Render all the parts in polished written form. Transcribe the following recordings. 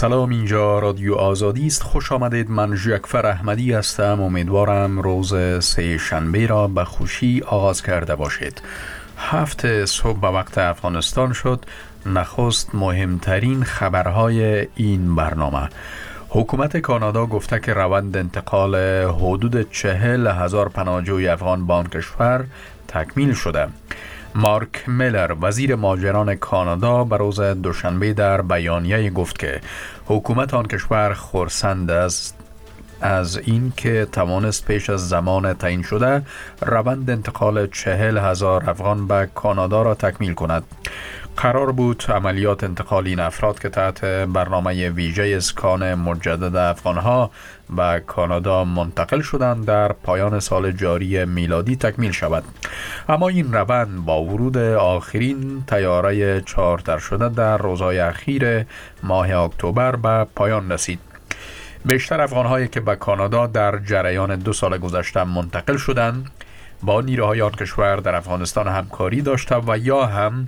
سلام، اینجا رادیو آزادی است. خوش آمدید. من ژکفر احمدی هستم. امیدوارم روز سه شنبه را به خوشی آغاز کرده باشید. 7 صبح به وقت افغانستان شد. نخست مهمترین خبرهای این برنامه. حکومت کانادا گفته که روند انتقال حدود 40,000 پناهجوی افغان به آن کشور تکمیل شده. مارک میلر وزیر مهاجران کانادا به روز دوشنبه در بیانیه گفت که حکومت آن کشور خرسند است از این که توانست پیش از زمان تعیین شده روند انتقال 40,000 افغان به کانادا را تکمیل کند. قرار بود عملیات انتقال این افراد که تحت برنامه ویژه اسکان مجدد افغانها به کانادا منتقل شدند در پایان سال جاری میلادی تکمیل شود، اما این روند با ورود آخرین طیاره چارتر شده در روزهای اخیر ماه اکتبر به پایان رسید. بیشتر افغانهایی که به کانادا در جریان 2 سال گذشته منتقل شدند با نیروهای آن کشور در افغانستان همکاری داشته و یا هم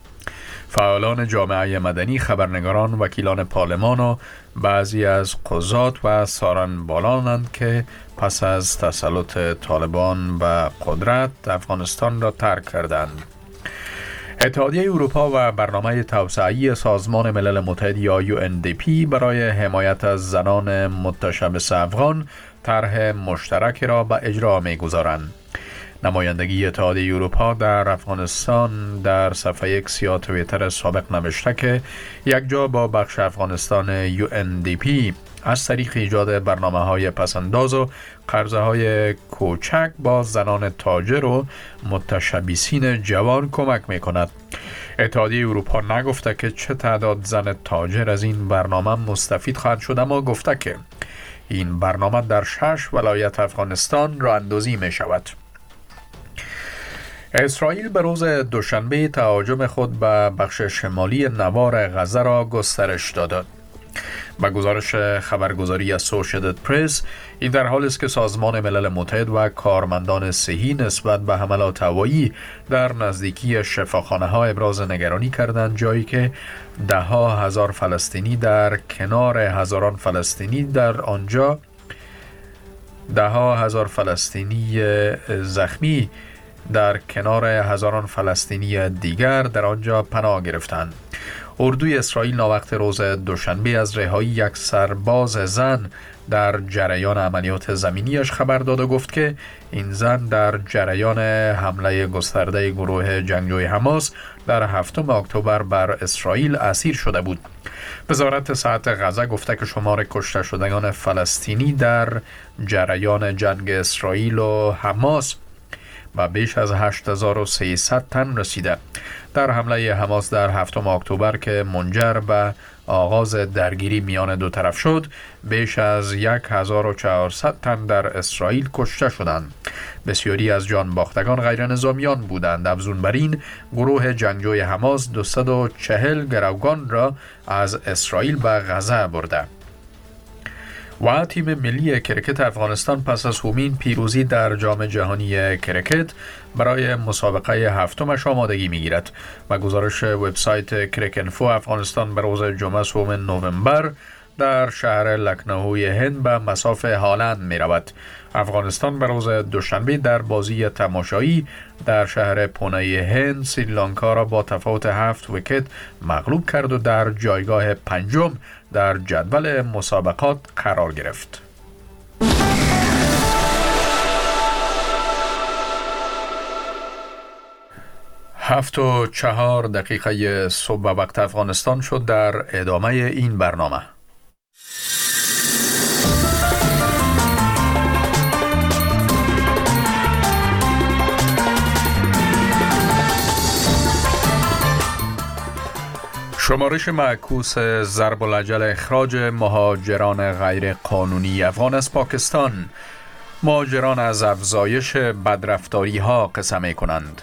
فعالان جامعه مدنی، خبرنگاران، وکیلان پارلمان و بعضی از قضات و سارنبالانند که پس از تسلط طالبان به قدرت افغانستان را ترک کردند. اتحادیه اروپا و برنامه توسعه‌ای سازمان ملل متحد یا UNDP برای حمایت از زنان متشبث افغان طرح مشترکی را به اجرا می‌گذارند. نمایندگی اتحادیه اروپا در افغانستان در صفحه X یا توییتر سابق نوشته که یک جا با بخش افغانستان UNDP از طریق ایجاد برنامه‌های پسنداز و قرضه‌های کوچک با زنان تاجر و متشبثین جوان کمک می‌کند. اتحادیه اروپا نگفته که چه تعداد زن تاجر از این برنامه مستفید خواهد شد، اما گفته که این برنامه در 6 ولایت افغانستان راه اندازی می‌شود. اسرائیل به روز دوشنبه تهاجم خود به بخش شمالی نوار غزه را گسترش داد. با گزارش خبرگزاری اسوسییتد پرس، این در حالی است که سازمان ملل متحد و کارمندان صحی نسبت به حملات هوایی در نزدیکی شفاخانه‌ها ابراز نگرانی کردند، جایی که ده‌ها هزار فلسطینی در کنار هزاران فلسطینی در آنجا زخمی در کنار هزاران فلسطینی دیگر در آنجا پناه گرفتند. اردوی اسرائیل ناوقت روز دوشنبه از رهایی یک سرباز زن در جریان عملیات زمینیش خبر داد و گفت که این زن در جریان حمله گسترده گروه جنگجوی حماس در 7 اکتبر بر اسرائیل اسیر شده بود. وزارت صحت غزه گفته که شمار کشته شدگان فلسطینی در جریان جنگ اسرائیل و حماس و بیش از 8300 تن رسیده. در حمله حماس در 7 اکتبر که منجر به آغاز درگیری میان دو طرف شد، بیش از 1400 تن در اسرائیل کشته شدند. بسیاری از جان باختگان غیر نظامیان بودند. افزون بر این، گروه جنگجوی حماس 240 گروگان را از اسرائیل به غزه برده. و تیم ملی کرکت افغانستان پس از همین پیروزی در جام جهانی کرکت برای مسابقه 7 آمادگی می‌گیرد. و گزارش وبسایت کرکینفو، افغانستان به روز جمعه 7 نوامبر در شهر لکنهوی هند به مصاف هالند می‌رود. افغانستان به روز دوشنبه در بازی تماشایی در شهر پونه هند سریلانکا را با تفاوت 7 ویکت مغلوب کرد و در جایگاه 5 در جدول مسابقات قرار گرفت. هفت و 4 دقیقه صبح وقت افغانستان شد. در ادامه این برنامه شمارش معکوس ضرب الاجل اخراج مهاجران غیر قانونی افغان از پاکستان. مهاجران از افزایش بدرفتاری ها قصه می کنند.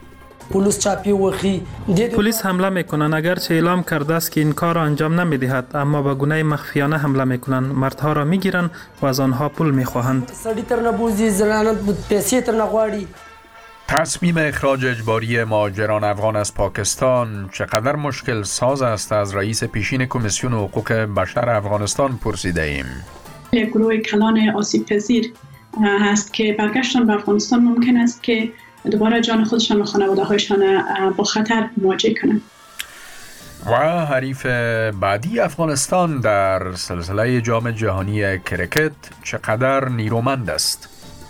پلیس حمله میکنند، اگرچه اعلام کرده است که این کار را انجام نمیدهد، اما به گونه مخفیانه حمله میکنند. مردها را میگیرند و از آنها پول میخواهند. تصمیم اخراج اجباری مهاجران افغان از پاکستان چقدر مشکل ساز است از رئیس پیشین کمیسیون حقوق بشر افغانستان پرسیده ایم. یک گروه کلان آسیب پذیر هست که برگشتن به افغانستان ممکن است که دوباره جان خودشان و خانواده هایشان با خطر مواجه کنند. و حریف بعدی افغانستان در سلسله جام جهانی کرکت چقدر نیرومند است؟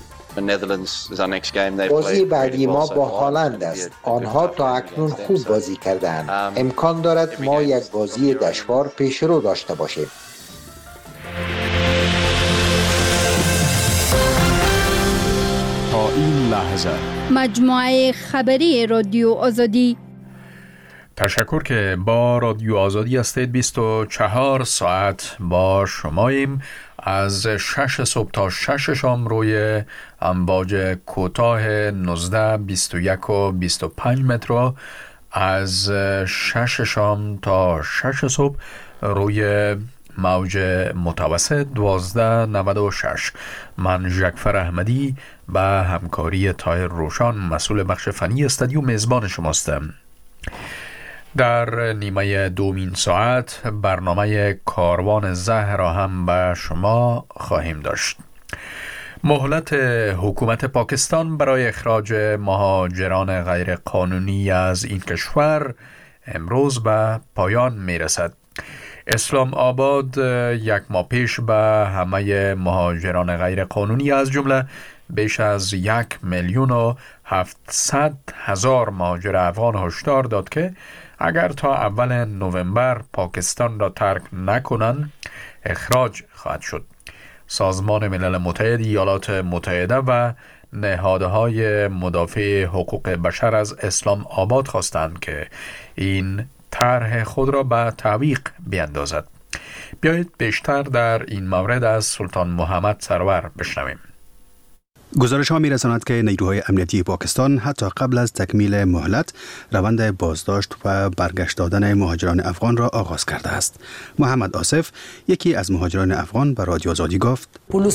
بازی بعدی ما با هالند است. آنها تا اکنون خوب بازی کردند. امکان دارد ما یک بازی دشوار پیش رو داشته باشیم. تا این لحظه مجموعه خبری رادیو آزادی. تشکر که با رادیو آزادی هستید. 24 ساعت با شماییم از 6 صبح تا 6 شام روی امواج کوتاه 19 21 و 25 متر، از 6 شام تا 6 صبح روی موج متوسط 1296. من ژکفر احمدی به همکاری طاهر روشان مسئول بخش فنی استودیو میزبان شماستم. در نیمه دومین ساعت برنامه کاروان زهر را هم به شما خواهیم داشت. مهلت حکومت پاکستان برای اخراج مهاجران غیر قانونی از این کشور امروز به پایان می رسد. اسلام آباد یک ماه پیش به همه مهاجران غیر قانونی از جمله بیش از 1,700,000 مهاجر افغان هشدار داد که اگر تا اول نوامبر پاکستان را ترک نکنند اخراج خواهد شد. سازمان ملل متحد، ایالات متحده و نهادهای مدافع حقوق بشر از اسلام آباد خواستند که این طرح خود را به تعویق بیندازد. بیایید بیشتر در این مورد از سلطان محمد سرور بشنویم. گزارش ها می رساند که نیروهای امنیتی پاکستان حتی قبل از تکمیل مهلت روند بازداشت و برگشت دادن مهاجران افغان را آغاز کرده است. محمد آصف، یکی از مهاجران افغان، به رادیو آزادی گفت: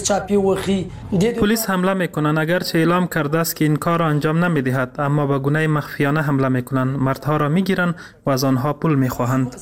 پلیس حمله میکنند اگرچه اعلام کرده است که این کار را انجام نمیدهد، اما به گونه مخفیانه حمله میکنند. مردها را میگیرند و از آنها پول میخواهند.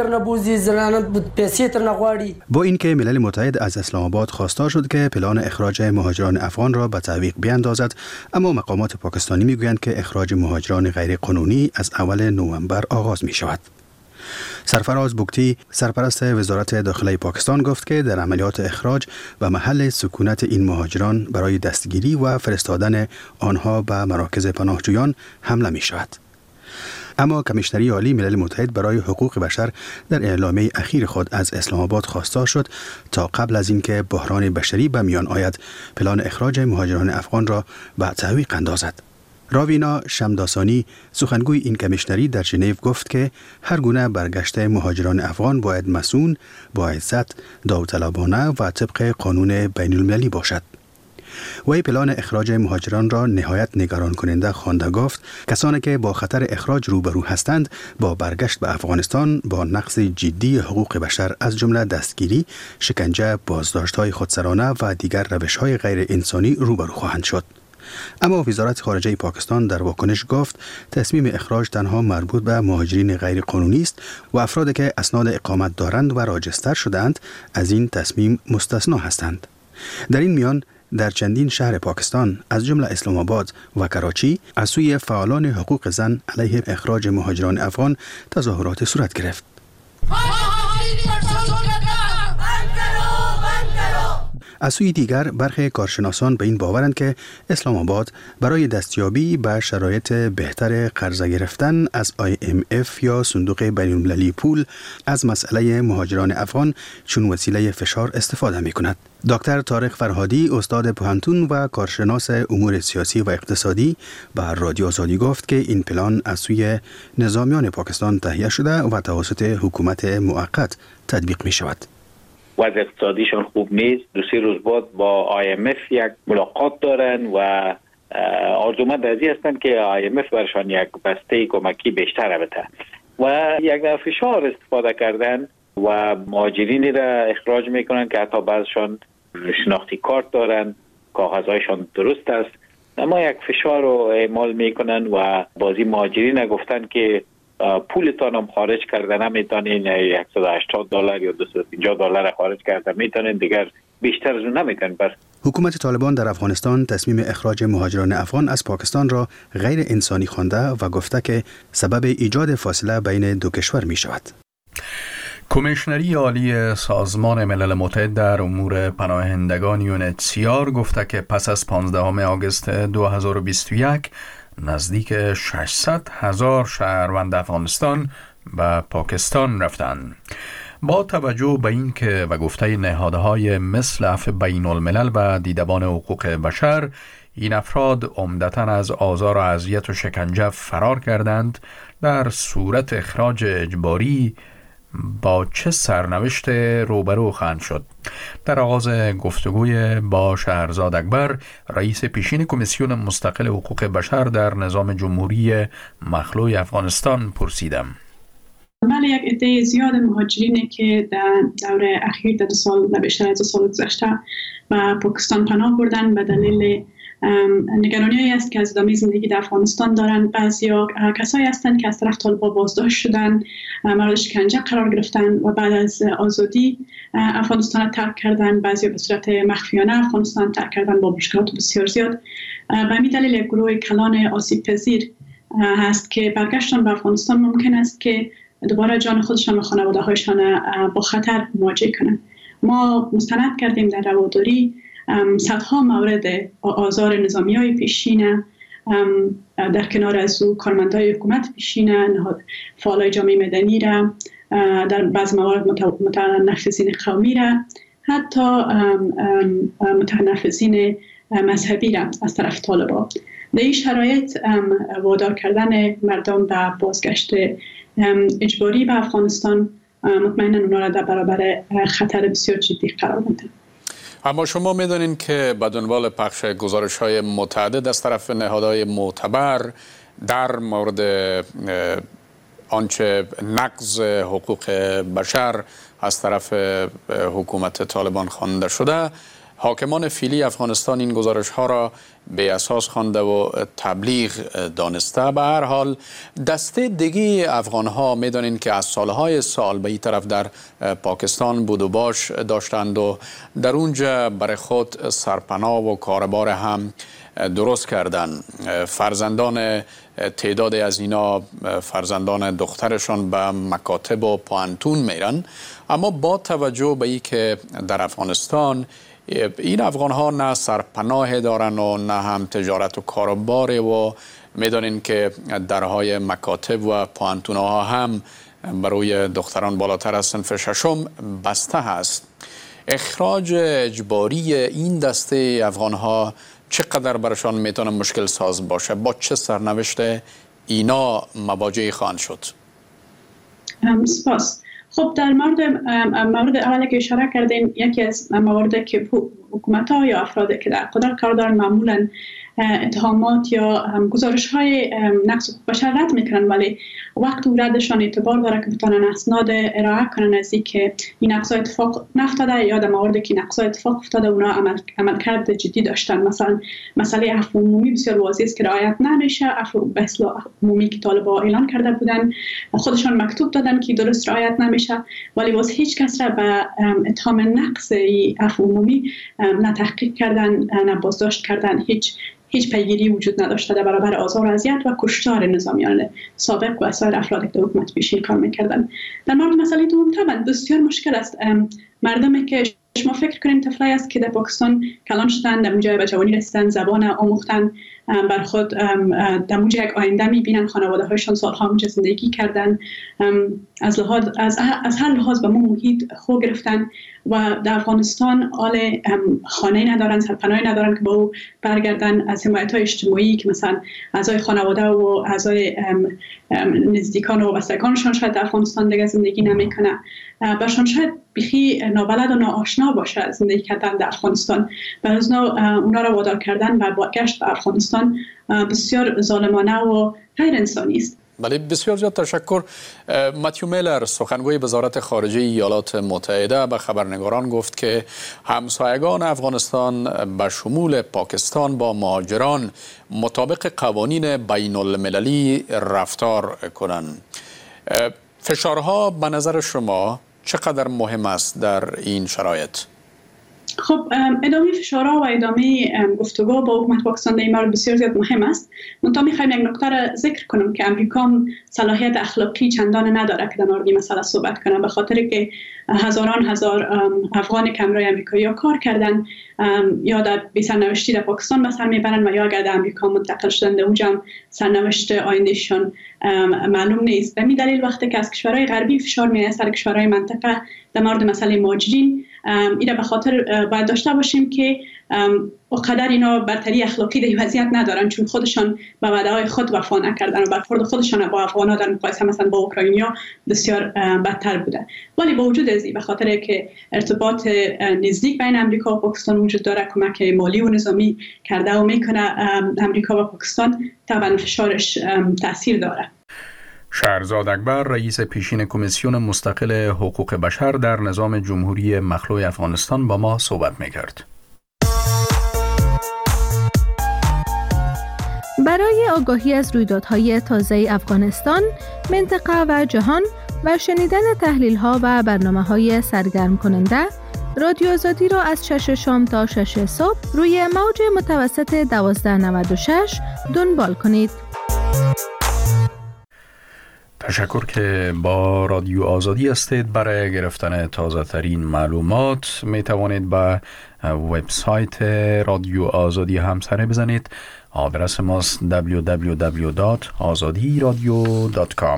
با اینکه ملل متحد از اسلام آباد خواستار شد که پلان اخراج مهاجران افغان را به تعویق بیاندازد، اما مقامات پاکستانی میگویند که اخراج مهاجران غیر قانونی از اول نوامبر آغاز می شود. سرفراز بوگتی، سرپرست وزارت داخلی پاکستان، گفت که در عملیات اخراج و محل سکونت این مهاجران برای دستگیری و فرستادن آنها به مراکز پناهجویان حمله می شود. اما کمیشنری عالی ملل متحد برای حقوق بشر در اعلامیه اخیر خود از اسلام آباد خواستار شد تا قبل از اینکه بحران بشری به میان آید پلان اخراج مهاجران افغان را به تعویق اندازد. راوینا شمداسانی، سخنگوی این کمیشنری، در ژنو گفت که هر گونه برگشت مهاجران افغان باید مسئول، با عزت، داوطلبانه و طبق قانون بین المللی باشد. وی پلان اخراج مهاجران را نهایت نگران کننده خوانده گفت کسانی که با خطر اخراج روبرو هستند با برگشت به افغانستان با نقض جدی حقوق بشر از جمله دستگیری، شکنجه، بازداشت‌های خودسرانه و دیگر روش‌های غیر انسانی روبرو خواهند شد. اما وزارت خارجه پاکستان در واکنش گفت تصمیم اخراج تنها مربوط به مهاجرین غیر قانونی است و افرادی که اسناد اقامت دارند و راجستر شده‌اند از این تصمیم مستثنا هستند. در این میان در چندین شهر پاکستان از جمله اسلام آباد و کراچی از سوی فعالان حقوق زن علیه اخراج مهاجران افغان تظاهرات صورت گرفت. از سوی دیگر برخی کارشناسان به این باورند که اسلام آباد برای دستیابی به شرایط بهتر قرضه گرفتن از IMF یا صندوق بین المللی پول از مسئله مهاجران افغان چون وسیله فشار استفاده می کند. دکتر طارق فرهادی، استاد پوهنتون و کارشناس امور سیاسی و اقتصادی، به رادیو آزادی گفت که این پلان از سوی نظامیان پاکستان تهیه شده و توسط حکومت موقت تطبیق می شود. وضع اقتصادیشان خوب نیست. 2-3 روز بعد با IMF یک ملاقات دارن و آرزومند از این هستند که IMF برشان یک بسته کمکی بیشتر بده و یک نوع فشار استفاده کردن و مهاجرینی را اخراج میکنن که حتی بعضشان شناختی کارت دارن، کاغذهایشان درست است اما یک فشار رو اعمال میکنن و بازی مهاجرین گفتن که پولتان هم خارج کرده نمیتونین، $180 یا $250 خارج کرده میتونین، دیگر بیشتر از اون نمیتونین. بس حکومت طالبان در افغانستان تصمیم اخراج مهاجران افغان از پاکستان را غیر انسانی خوانده و گفته که سبب ایجاد فاصله بین دو کشور می شود. کمیشنری عالی سازمان ملل متحد در امور پناهندگان UNHCR گفته که پس از 15 آگوست 2021 نزدیک 600,000 شهروند افغانستان به پاکستان رفتند. با توجه به اینکه و گفته نهادهای مثل عفو بین الملل و دیدبان حقوق بشر این افراد عمدتاً از آزار و اذیت و شکنجه فرار کردند، در صورت اخراج اجباری با چه سرنوشت روبرو خواهند شد؟ در آغاز گفتگوی با شهرزاد اکبر، رئیس پیشین کمیسیون مستقل حقوق بشر در نظام جمهوری مخلوع افغانستان پرسیدم. بله، یک عده زیاد مهاجرینی که در دوره اخیر در بیشتر از 2 سال گذشته و پاکستان پناه بردن به دلیل نگرانی‌هایی است که از ادامه زندگی در افغانستان دارند. بعضیا کسایی هستند که از طرف طالبان بازداشت شدن، مورد شکنجه قرار گرفتن و بعد از آزادی افغانستان ترک کردن. بعضیا به صورت مخفیانه افغانستان ترک کردن با مشکلات بسیار زیاد. به همین دلیل یک گروه کلان آسیب پذیر هست که برگشتن به افغانستان ممکن است که دوباره جان خودشان و خانواده هایشان با خطر مواجه کنند. ما مستند کردیم در رواداری صدها مورد آزار نظامی های پیشین، در کنار از او کارمندای حکومت پیشین، فعالای جامعه مدنی را، در بعض موارد متنفذین قومی را، حتی متنفذین مذهبی را از طرف طالبان. در این شرایط وادار کردن مردم به بازگشت اجباری به افغانستان مطمئنا اونا را در برابر خطر بسیار جدی قرار میده. اما شما میدونین که به دنبال پخش گزارش‌های متعدد از طرف نهادهای معتبر در مورد آنچه نقض حقوق بشر از طرف حکومت طالبان خوانده شده، حاکمان فعلی افغانستان این گزارش‌ها را به اساس خوانده و تبلیغ دانسته. به هر حال دسته دیگه افغان‌ها می‌دانند که از سالهای سال به این طرف در پاکستان بود و باش داشتند و در اونجا برای خود سرپناه و کاربار هم درست کردن. فرزندان تعدادی از اینا فرزندان دخترشان به مکاتب و پوهنتون میرن، اما با توجه به اینکه در افغانستان این افغان ها نه سرپناه دارن و نه هم تجارت و کاروبار و میدانین که درهای مکاتب و پوهنتون ها هم برای دختران بالاتر از صنف 6 بسته هست. اخراج اجباری این دسته افغان ها چقدر برشان میتونه مشکل ساز باشه؟ با چه سرنوشت اینا مواجه خواهند شد؟ سپاس. خب در مورد اولی که اشاره کردین، یکی از مواردی که حکومت‌ها یا افرادی که در قدرت کار دارن معمولاً اتهامات یا گزارش‌های نقض حقوق بشر رد میکنن، ولی وقت ردشان اعتبار داره که بتونن اسناد ارائه کنن از اینکه این نقض اتفاق نفتاده یا در موردی که نقض اتفاق افتاده اونا عملکرد جدی داشتن. مثلا مسئله عفو عمومی بسیار واضحه است که رعایت نمیشه. عفو به اصطلاح عمومی که طالبان اعلان کرده بودن، خودشان مکتوب دادن که درست رعایت نمیشه، ولی باز هیچ کس را به اتهام نقض عفو عمومی نه تحقیق کردن نه بازداشت کردن. هیچ پیگیری وجود نداشته در برابر آزار و اذیت و کشتار نظامیان سابق و سایر افرادی که در حکومت پیشین کار می‌کردند. در مورد مسئله دوم طبعا بسیار مشکل است. مردمی که شما فکر کنیم طفلایی است که در پاکستان کلان شدن، در اونجا به جوانی رسیدن، زبان آموختن، بر خود در اونجا یک آینده می‌بینن، خانواده هایشان سالها اونجا زندگی کردن، از هر لحاظ به ما محیط خو گرفتن و در افغانستان حال خانه ندارن، سرپناهی ندارن که با او برگردن. از حمایت‌های اجتماعی که مثلا اعضای خانواده و اعضای نزدیکان و وابستگانشان شاید در افغانستان دیگه زندگی نمیکنه، برشان شاید بیخی نابلد و ناآشنا باشه زندگی کردن در افغانستان. برای اونا را وادار کردن و بازگشت به افغانستان بسیار ظالمانه و غیر انسانی است. بله، بسیار زیاد تشکر. متیو میلر، سخنگوی وزارت خارجه ایالات متحده، به خبرنگاران گفت که همسایگان افغانستان به شمول پاکستان با مهاجران مطابق قوانین بین المللی رفتار کنند. فشارها به نظر شما چقدر مهم است در این شرایط؟ خب ادامه فشارها و ادامه گفتگو با حکومت پاکستان در این مورد بسیار زیاد مهم است. منتها میخوایم یک نکته را ذکر کنم که امریکا صلاحیت اخلاقی چندان نداره که در مورد این مسئله صحبت کنه، به خاطر که هزاران هزار افغان که همراه امریکایی کار کردن یا در سرنوشتی در پاکستان به سر میبرن و یا اگر در امریکا منتقل شدن در اونجا هم سرنوشت آیندهشان معلوم نیست. به این دلیل وقتی که از کشورهای غربی فشار میاد سر کشورهای منطقه در مورد مسئله مهاجرین، اینا به خاطر باید داشته باشیم که اونقدر اینا برتری اخلاقی در این وضعیت ندارن، چون خودشان به وعده‌های خود وفا نکردن و برخورد خودشان با افغان‌ها در مقایسه مثلا با اوکراینیا بسیار بدتر بوده. ولی با وجود از این، به خاطر که ارتباط نزدیک بین امریکا و پاکستان وجود داره، کمک مالی و نظامی کرده و میکنه امریکا و پاکستان، طبعا فشارش تاثیر داره. شهرزاد اکبر، رئیس پیشین کمیسیون مستقل حقوق بشر در نظام جمهوری مخلوع افغانستان، با ما صحبت میکرد. برای آگاهی از رویدادهای تازه افغانستان، منطقه و جهان و شنیدن تحلیل‌ها و برنامه‌های سرگرم کننده، رادیو آزادی را از 6 شام تا 6 صبح روی موج متوسط 1296 دنبال کنید. تشکر که با رادیو آزادی هستید. برای گرفتن تازه ترین معلومات می توانید به وبسایت رادیو آزادی هم سر بزنید. آدرس ماست www.azadiradio.com.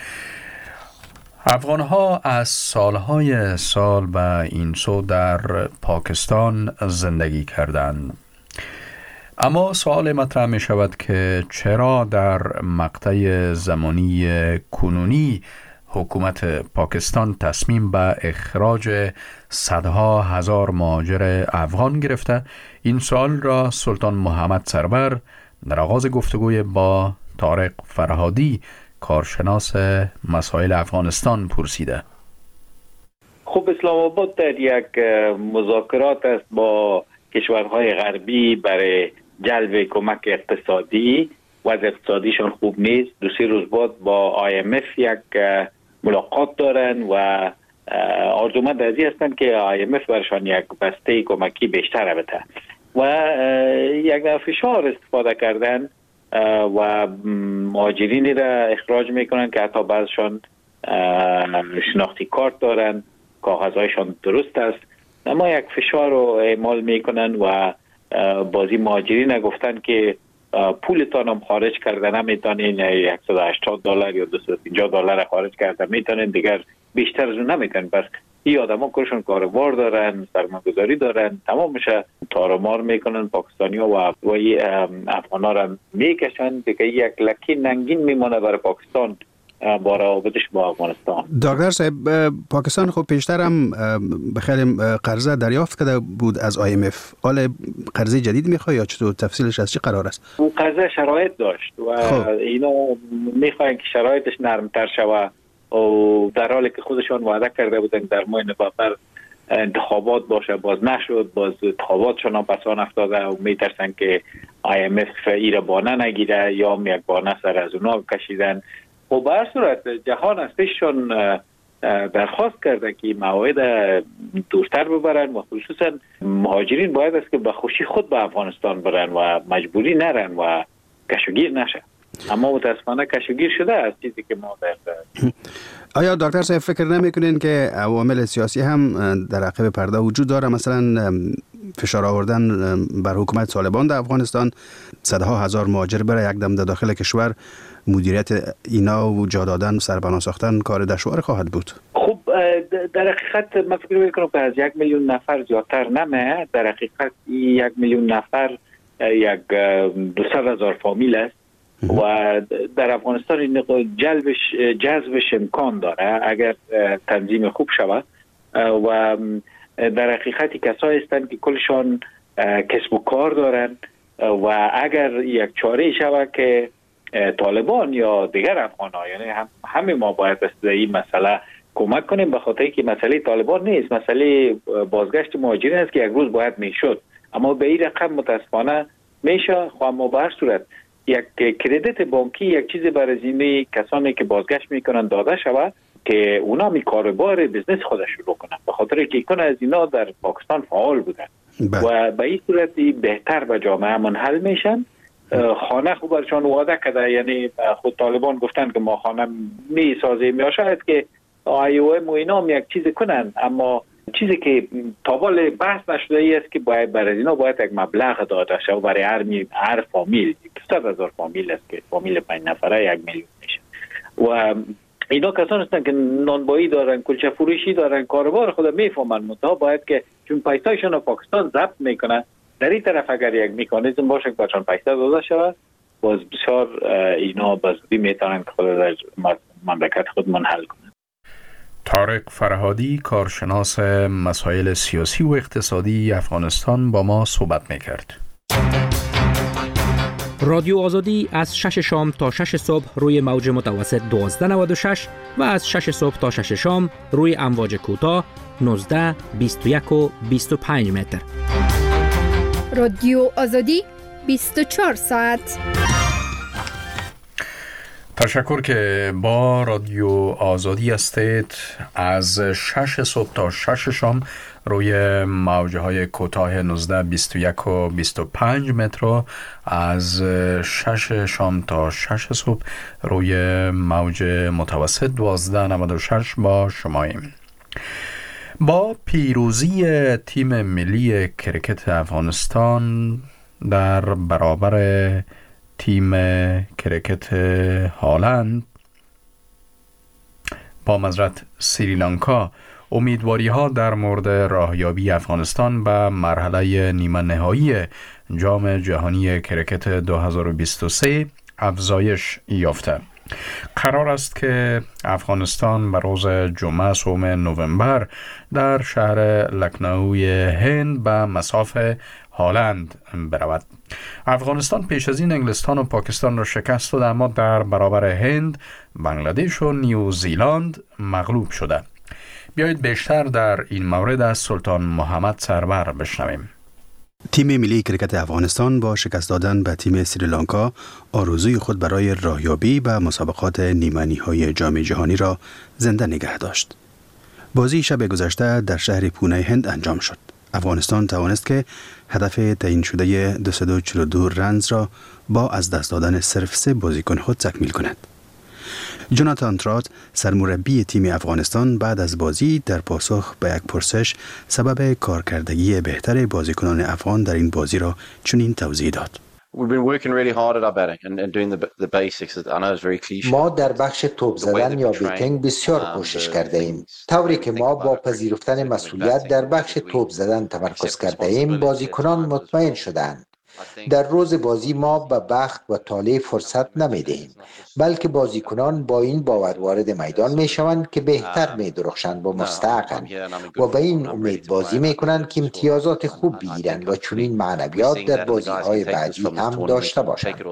افغان‌ها از سالهای سال به این سو در پاکستان زندگی کردند. اما سوال مطرح می شود که چرا در مقطع زمانی کنونی حکومت پاکستان تصمیم به اخراج صدها هزار مهاجر افغان گرفته؟ این سوال را سلطان محمد سرور در آغاز گفتگوی با طارق فرهادی، کارشناس مسائل افغانستان، پرسیده. خب اسلام آباد در یک مذاکرات است با کشورهای غربی برای جلب کمک اقتصادی. وضع اقتصادیشان خوب نیست. 2-3 روز بعد با IMF یک ملاقات دارن و آرزومند از این هستند که IMF برشان یک بسته کمکی بیشتر بده و یک فشار استفاده کردن و مهاجرینی را اخراج میکنن که حتی بعضشان شناختی کارت دارن، کاغذهایشان درست است، اما یک فشار رو اعمال میکنن و بازی مهاجرین گفتن که پولتان هم خارج کرده نمیتونین، $180 یا $250 خارج کرده میتونین، دیگر بیشتر از اون نمیتونین. بس این آدم ها کارشون کاروبار دارن، سرمایه‌گذاری دارن، تمامش تارمار میکنن پاکستانی ها و افغان ها را میکشن که یک لکی ننگین میمانه برای پاکستان با روابطش با افغانستان. دکتر صاحب، پاکستان خب پیشتر هم بخیلی قرضه دریافت کرده بود از IMF. حالا قرضه جدید میخواد یا چطور؟ تفصیلش از چی قرار است؟ اون قرضه شرایط داشت و اینا میخواین که شرایطش نرمتر شود و در حالی که خودشان وعده کرده بودن در ماه نوامبر انتخابات باشه، باز نشد، باز انتخاباتشان هم پسان افتاده و میترسن که IMF ایره بانه نگیره یا یک بانه سر از اونا کشیدن. و به هر صورت جهان از پیششون درخواست کرده که موعد دورتر ببرن و خصوصا مهاجرین باید است که به خوشی خود به افغانستان برن و مجبوری نرن و کشوگیر نشن. اما متاسفانه کشوگیر شده از چیزی که ما در آیا دکتر صاحب فکر نمیکنین که عوامل سیاسی هم در عقب پرده وجود داره؟ مثلا فشار آوردن بر حکومت طالبان در افغانستان، صدها هزار مهاجر برای یک دم در داخل کشور، مدیریت اینا و جا دادن و سربنا ساختن کار دشوار خواهد بود. خب در حقیقت من فکر میکنم که از 1 میلیون نفر زیادتر نمه. در حقیقت 1 میلیون نفر یک 200,000 فامیل است و در افغانستان این جذبش امکان داره اگر تنظیم خوب شود و در حقیقت کسایی هستند که کلشان کسب و کار دارن و اگر یک چاره شود که طالبان یا دیگر افغان‌ها. یعنی همه ما باید به این مسئله کمک کنیم، به خاطر که مسئله طالبان نیست، مسئله بازگشت مهاجرین است که یک روز باید میشد، اما به این رقم متاسفانه میشه. خو اما به هر صورت یک کردیت بانکی یک چیز برای زمینه کسانی که بازگشت میکنن داده شود که اونا می کاروبار بزنس خودش شروع کنن، به خاطر که یکون از اینا در پاکستان فعال بودن و به این صورت بهتر به جامعه منحل میشن. خانه خوب برشان وعده کرده، یعنی خود طالبان گفتن که ما خانه می سازیم یا شاید که IOM و اینا یک چیز کنن، اما چیزی که تابال بحث نشده ای است که باید برای اینا باید یک مبلغ داده شد برای هر فامیل. 200,000 فامیل است که فامیل 5 نفره 1 میلیون میشه و اینا کسان هستن که نانبایی دارن، کلچه فروشی دارن، کاروبار خود میفهمن، منتها باید که چون پیسایشون رو پاکستان ضبط میکنن، در این طرف اگر یک مکانیزم باشه که برشان پیسه داده شود، باز بسیار اینا بزودی میتونن که خود در مملکت خود منحل کنن. طارق فرهادی، کارشناس مسائل سیاسی و اقتصادی افغانستان، با ما صحبت میکرد. رادیو آزادی از 6 شام تا 6 صبح روی موج متوسط 1296 و از 6 صبح تا 6 شام روی امواج کوتاه 19، 21 و 25 متر. رادیو آزادی 24 ساعت. تشکر که با رادیو آزادی هستید. از 6 صبح تا 6 شام روی موجه های کوتاه 19، 21 و 25 متر، از 6 شام تا 6 صبح روی موج متوسط 1296 با شماییم. با پیروزی تیم ملی کرکت افغانستان در برابر تیم کرکت هالند با مزرعه سریلانکا، امیدواری ها در مورد راهیابی افغانستان به مرحله نیمه نهایی جام جهانی کرکت 2023 افزایش یافته. قرار است که افغانستان به روز جمعه 3 نوامبر در شهر لکنوی هند به مصاف هالند برود. افغانستان پیش از این انگلستان و پاکستان را شکست داده، اما در برابر هند، بنگلادش و نیوزیلند مغلوب شده. بیایید بیشتر در این مورد از سلطان محمد سرور بشنویم. تیم ملی کرکت افغانستان با شکست دادن به تیم سریلانکا آرزوی خود برای راهیابی به مسابقات نیمه نهایی جام جهانی را زنده نگه داشت. بازی شب گذشته در شهر پونه هند انجام شد. افغانستان توانست که هدف تعیین شده 242 رنز را با از دست دادن صرف 3 بازیکن خود تکمیل کند. جوناتان ترات، سرمربی تیم افغانستان، بعد از بازی در پاسخ به یک پرسش سبب کارکردگی بهتر بازیکنان افغان در این بازی را چنین توضیح داد. ما در بخش توپ زدن یا بیتینگ بسیار کوشش کرده ایم. طوری که ما با پذیرفتن مسئولیت در بخش توپ زدن تمرکز کرده ایم، بازیکنان مطمئن شدند. در روز بازی ما به بخت و طالع فرصت نمیدهیم، بلکه بازیکنان با این باور وارد میدان می شوند که بهتر می درخشند و مستحقند و به این امید بازی می کنند که امتیازات خوب بگیرند و چنین معنویات در بازی های بعدی هم داشته باشند.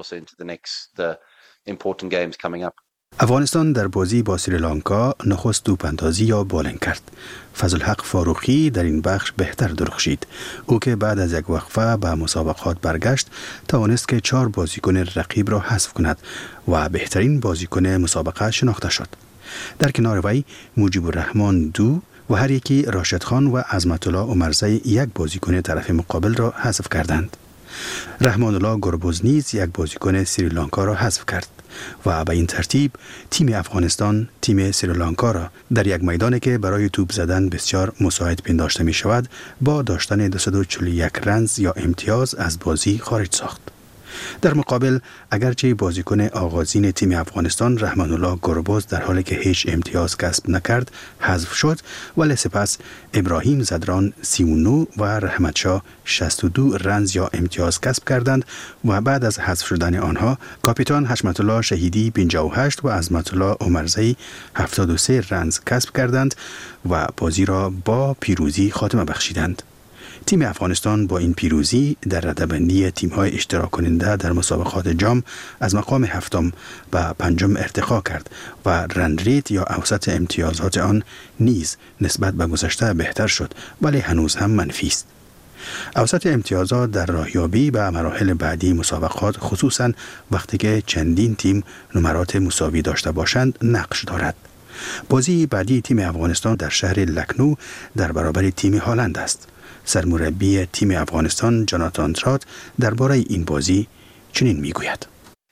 افغانستان در بازی با سریلانکا نخست توپ‌اندازی یا بالینگ کرد. فضلحق فاروقی در این بخش بهتر درخشید. او که بعد از یک وقفه به مسابقات برگشت، توانست که 4 بازیکن رقیب را حذف کند و بهترین بازیکن مسابقه شناخته شد. در کنار وی مجیب الرحمن 2 و هر یکی راشد خان و عظمت الله عمرزی 1 بازیکن طرف مقابل را حذف کردند. رحمان الله گربوز نیز 1 بازیکن سریلانکا را حذف کرد و به این ترتیب تیم افغانستان تیم سریلانکا را در یک میدانی که برای توپ زدن بسیار مساعد پنداشته می شود با داشتن 241 رنز یا امتیاز از بازی خارج ساخت. در مقابل اگرچه بازیکن آغازین تیم افغانستان رحمان الله گربوز در حالی که هیچ امتیاز کسب نکرد حذف شد، ولی سپس ابراهیم زدران 39 و رحمت شاه 62 رنز یا امتیاز کسب کردند و بعد از حذف شدن آنها کاپیتان حشمت الله شهیدی 58 و عظمت الله عمرزی 73 رنز کسب کردند و بازی را با پیروزی خاتمه بخشیدند. تیم افغانستان با این پیروزی در رده‌بندی تیم‌های اشتراک کننده در مسابقات جام از مقام هفتم و پنجم ارتقا کرد و رن ریت یا اوسط امتیازات آن نیز نسبت به گذشته بهتر شد، ولی هنوز هم منفی است. اوسط امتیازات در راهیابی به مراحل بعدی مسابقات، خصوصاً وقتی که چندین تیم نمرات مساوی داشته باشند، نقش دارد. بازی بعدی تیم افغانستان در شهر لکنو در برابر تیم هالند است. سرمربی تیم افغانستان جاناتان ترات درباره این بازی چنین میگوید: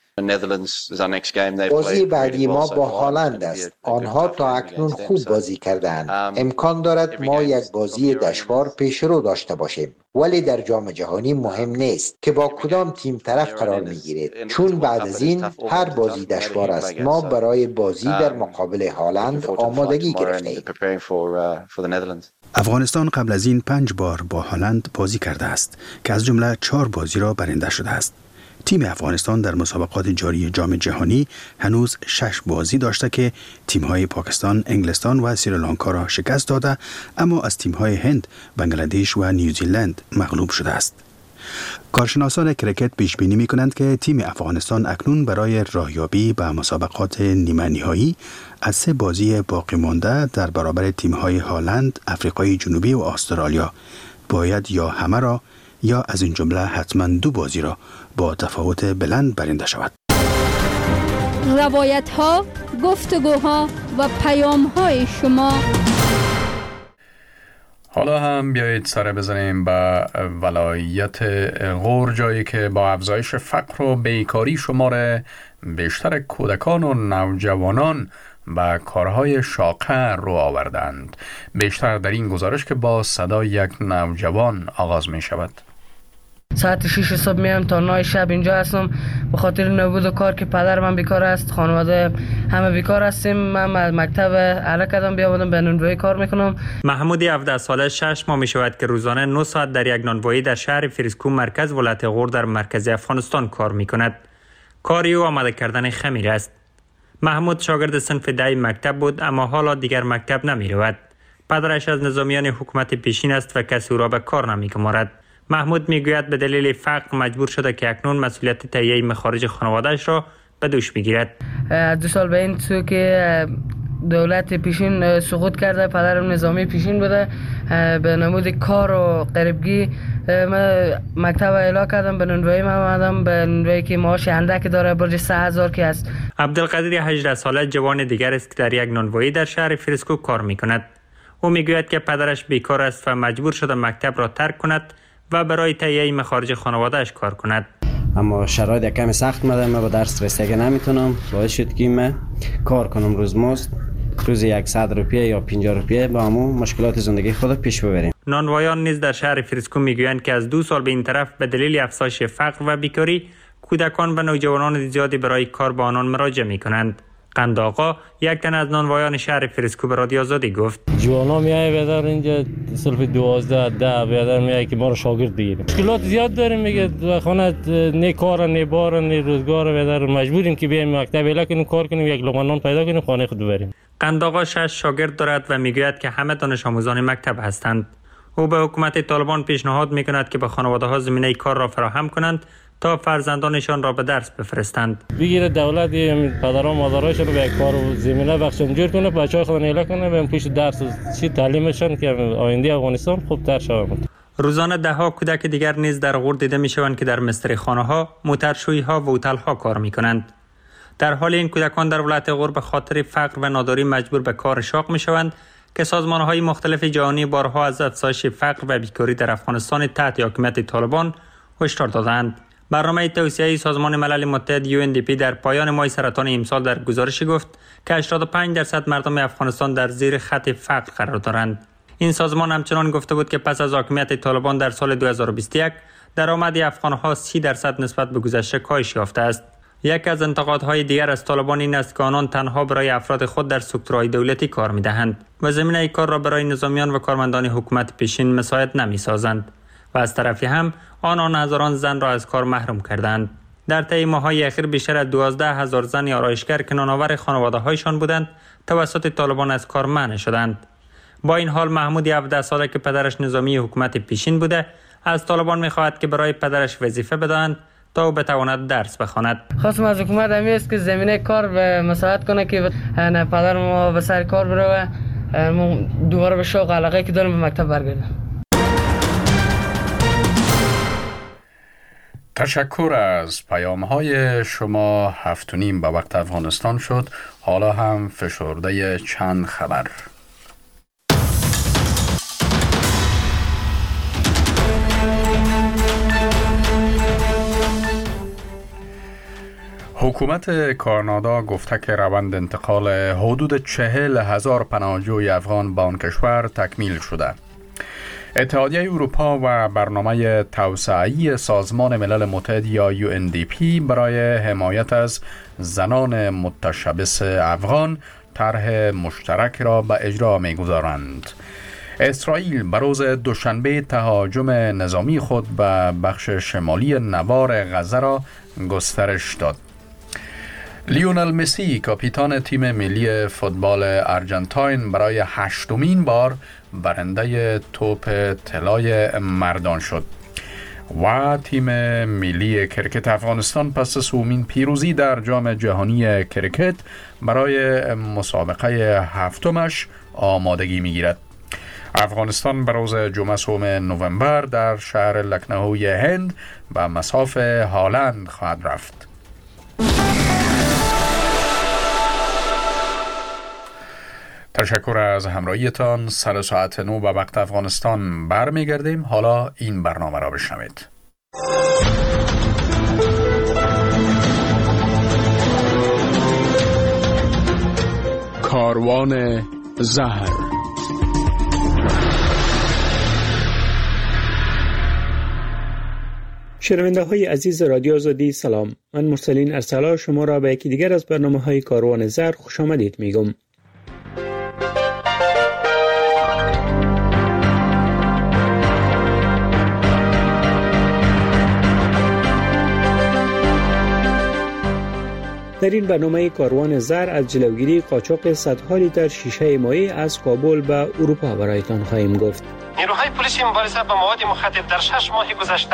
بازی بعدی ما با هالند است. آنها تا اکنون خوب بازی کردند. امکان دارد ما یک بازی دشوار پیش رو داشته باشیم، ولی در جام جهانی مهم نیست که با کدام تیم طرف قرار میگیرید، چون بعد از این هر بازی دشوار است. ما برای بازی در مقابل هالند آمادگی گرفتیم. افغانستان قبل از این 5 بار با هالند بازی کرده است که از جمله 4 بازی را برنده شده است. تیم افغانستان در مسابقات جاری جام جهانی هنوز 6 بازی داشته که تیم‌های پاکستان، انگلستان و سریلانکا را شکست داده، اما از تیم‌های هند، بنگلادش و نیوزیلند مغلوب شده است. کارشناسان کرکت پیش بینی می‌کنند که تیم افغانستان اکنون برای راهیابی به مسابقات نیمه نهایی از 3 بازی باقی مانده در برابر تیم‌های هالند، آفریقای جنوبی و استرالیا باید یا همه را یا از این جمله حتما 2 بازی را با تفاوت بلند برنده شود. روایت ها، گفتگوها و پیام های شما. حالا هم بیایید سر بزنیم به ولایت غور، جایی که با افزایش فقر و بیکاری شمار بیشتر کودکان و نوجوانان به کارهای شاقه رو آوردند. بیشتر در این گزارش که با صدای یک نوجوان آغاز می شود. ساعت 6 صبح میام تا 9 شب اینجا هستم به خاطر نبود کار که پدر من بیکار است، خانواده همه بیکار هستیم. من مکتب اعلی کردم بیامدم به نانوایی کار میکنم. محمود 17 ساله 6 ماه می شود که روزانه 9 ساعت در یک نانوایی در شهر فریسکو مرکز ولایت غور در مرکز افغانستان کار میکند. کاری او آماده کردن خمیر است. محمود شاگرد صنف 10 مکتب بود، اما حالا دیگر مکتب نمی رود. پدرش از نظامیان حکومت پیشین است و کسی او را به کار نمی‌گمارد. محمود میگوید به دلیل فقر مجبور شده که اکنون مسئولیت تهیه مخارج خانواده‌اش را به دوش بگیرد. 2 سال به این سو که دولت پیشین سقوط کرده، پدرم نظامی پیشین بوده، به نمود کار و غریبگی من مکتب اعلا کردم، به نانوایی آمدم، به نانوایی که معاش اندک داره، برج 3000 که است. عبدالقادر 18 ساله جوان دیگر است که در یک نانوایی در شهر فریسکو کار میکند. او میگوید که پدرش بیکار است و مجبور شده مکتب را ترک کند و برای تهیه مخارج خانواده‌اش کار کند. اما شرایط کمی سخت مده، من با درس رسیدگی نمیتونم، باعث شد که من کار کنم روزمزد، روزی 100 روپیه یا 50 روپیه با همون مشکلات زندگی خود پیش ببریم. نانوایان نیز در شهر فریسکو میگویند که از 2 سال به این طرف به دلیل افزایش فقر و بیکاری کودکان و نوجوانان زیادی برای کار با آنان مراجعه میکنند. قند آقا یک تن از نانوایان شهر فریسکو به رادیو آزادی گفت: جوانا میای بیادر اینجا صرف 12 بیادر میای که ما رو شاگرد بگیریم. مشکلات زیاد داریم، میگه خانه نه کار نه بار نه روزگار، بیادر مجبوریم که بیایم مکتب اعلا کنیم، کار کنیم، یک لقمه نان پیدا کنیم، خانه خود ببریم. قند آقا 6 شاگرد دارد و میگوید که همه دانش آموزان مکتب هستند. او به حکومت طالبان پیشنهاد میکند که به خانواده‌ها زمینه کار را فراهم کنند تا فرزندانشان را به درس بفرستند. بگیره دولت پدران مادرایشون رو به یک کار و زمینه بخشن جور کنه، بچه‌ها خودن اعلا کنه، برن پیش درس چی تعلیمشون که آینده افغانستان خوبتر شود. روزانه ده‌ها کودک دیگر نیز در غور دیده میشوند که در مستریخانه‌ها، موترشویی‌ها و هتل‌ها کار میکنند. در حال این کودکان در ولایت غور به خاطر فقر و ناداری مجبور به کار شاق میشوند که سازمان‌های مختلف جهانی بارها از افزایش فقر و بیکاری در افغانستان تحت حکومت طالبان هشدار دادند. برنامه توسعه سازمان ملل متحد UNDP در پایان ماه سرطان امسال در گزارشی گفت که 85% مردم افغانستان در زیر خط فقر قرار دارند. این سازمان همچنان گفته بود که پس از حاکمیت طالبان در سال 2021 درآمد افغان‌ها 30% نسبت به گذشته کاهش یافته است. یک از انتقادهای دیگر از طالبان این است که آنان تنها برای افراد خود در سکتورهای دولتی کار می‌دهند و زمینه کار را برای نظامیان و کارمندان حکومت پیشین مساعد نمی‌سازند و از طرفی هم آنان هزاران زن را از کار محروم کردند. در طی ماه‌های اخیر بیشتر از 12,000 زن آرایشگر که نانآور خانواده‌هایشان بودند توسط طالبان از کار منع شدند. با این حال محمود 17 ساله که پدرش نظامی حکومت پیشین بوده از طالبان می‌خواهد که برای پدرش وظیفه بدهند تا او بتواند درس بخواند. خواستم از حکومت همی است که زمینه کار به مساعد کنه که پدر ما به سر کار بره و دوباره به شوق علاقه که داریم به مکتب برگردیم. تشکر از پیام‌های شما. 7:30 به وقت افغانستان شد. حالا هم فشرده چند خبر. حکومت کانادا گفته که روند انتقال حدود 40,000 پناهجوی افغان به آن کشور تکمیل شده. اتحادیه اروپا و برنامه توسعه‌ای سازمان ملل متحد یا UNDP برای حمایت از زنان متشبث افغان طرح مشترک را به اجرا می‌گذارند. اسرائیل به روز دوشنبه تهاجم نظامی خود به بخش شمالی نوار غزه را گسترش داد. لیونل مسی کاپیتان تیم ملی فوتبال ارجنتاین برای 8مین بار برنده توپ طلای مردان شد و تیم ملی کرکت افغانستان پس از 3مین پیروزی در جام جهانی کرکت برای مسابقه 7مش آمادگی می‌گیرد. افغانستان به روز جمعه 3 نوامبر در شهر لکنهوی هند به مصاف هالند خواهد رفت. تشکر از همراهیتان. سر ساعت 9 به وقت افغانستان برمیگردیم. حالا این برنامه را بشنوید. کاروان زهر. شنونده های عزیز رادیو آزادی سلام. من مرسلین ارسلا شما را به یکی دیگر از برنامه های کاروان زهر خوش آمدید میگم. در این برنامه کاروان زر از جلوگیری قاچاق صدها لیتر شیشه مایع از کابل به اروپا برایتان خواهیم گفت. نیروهای پلیس مبارزه با مواد مخدر در 6 ماه گذشته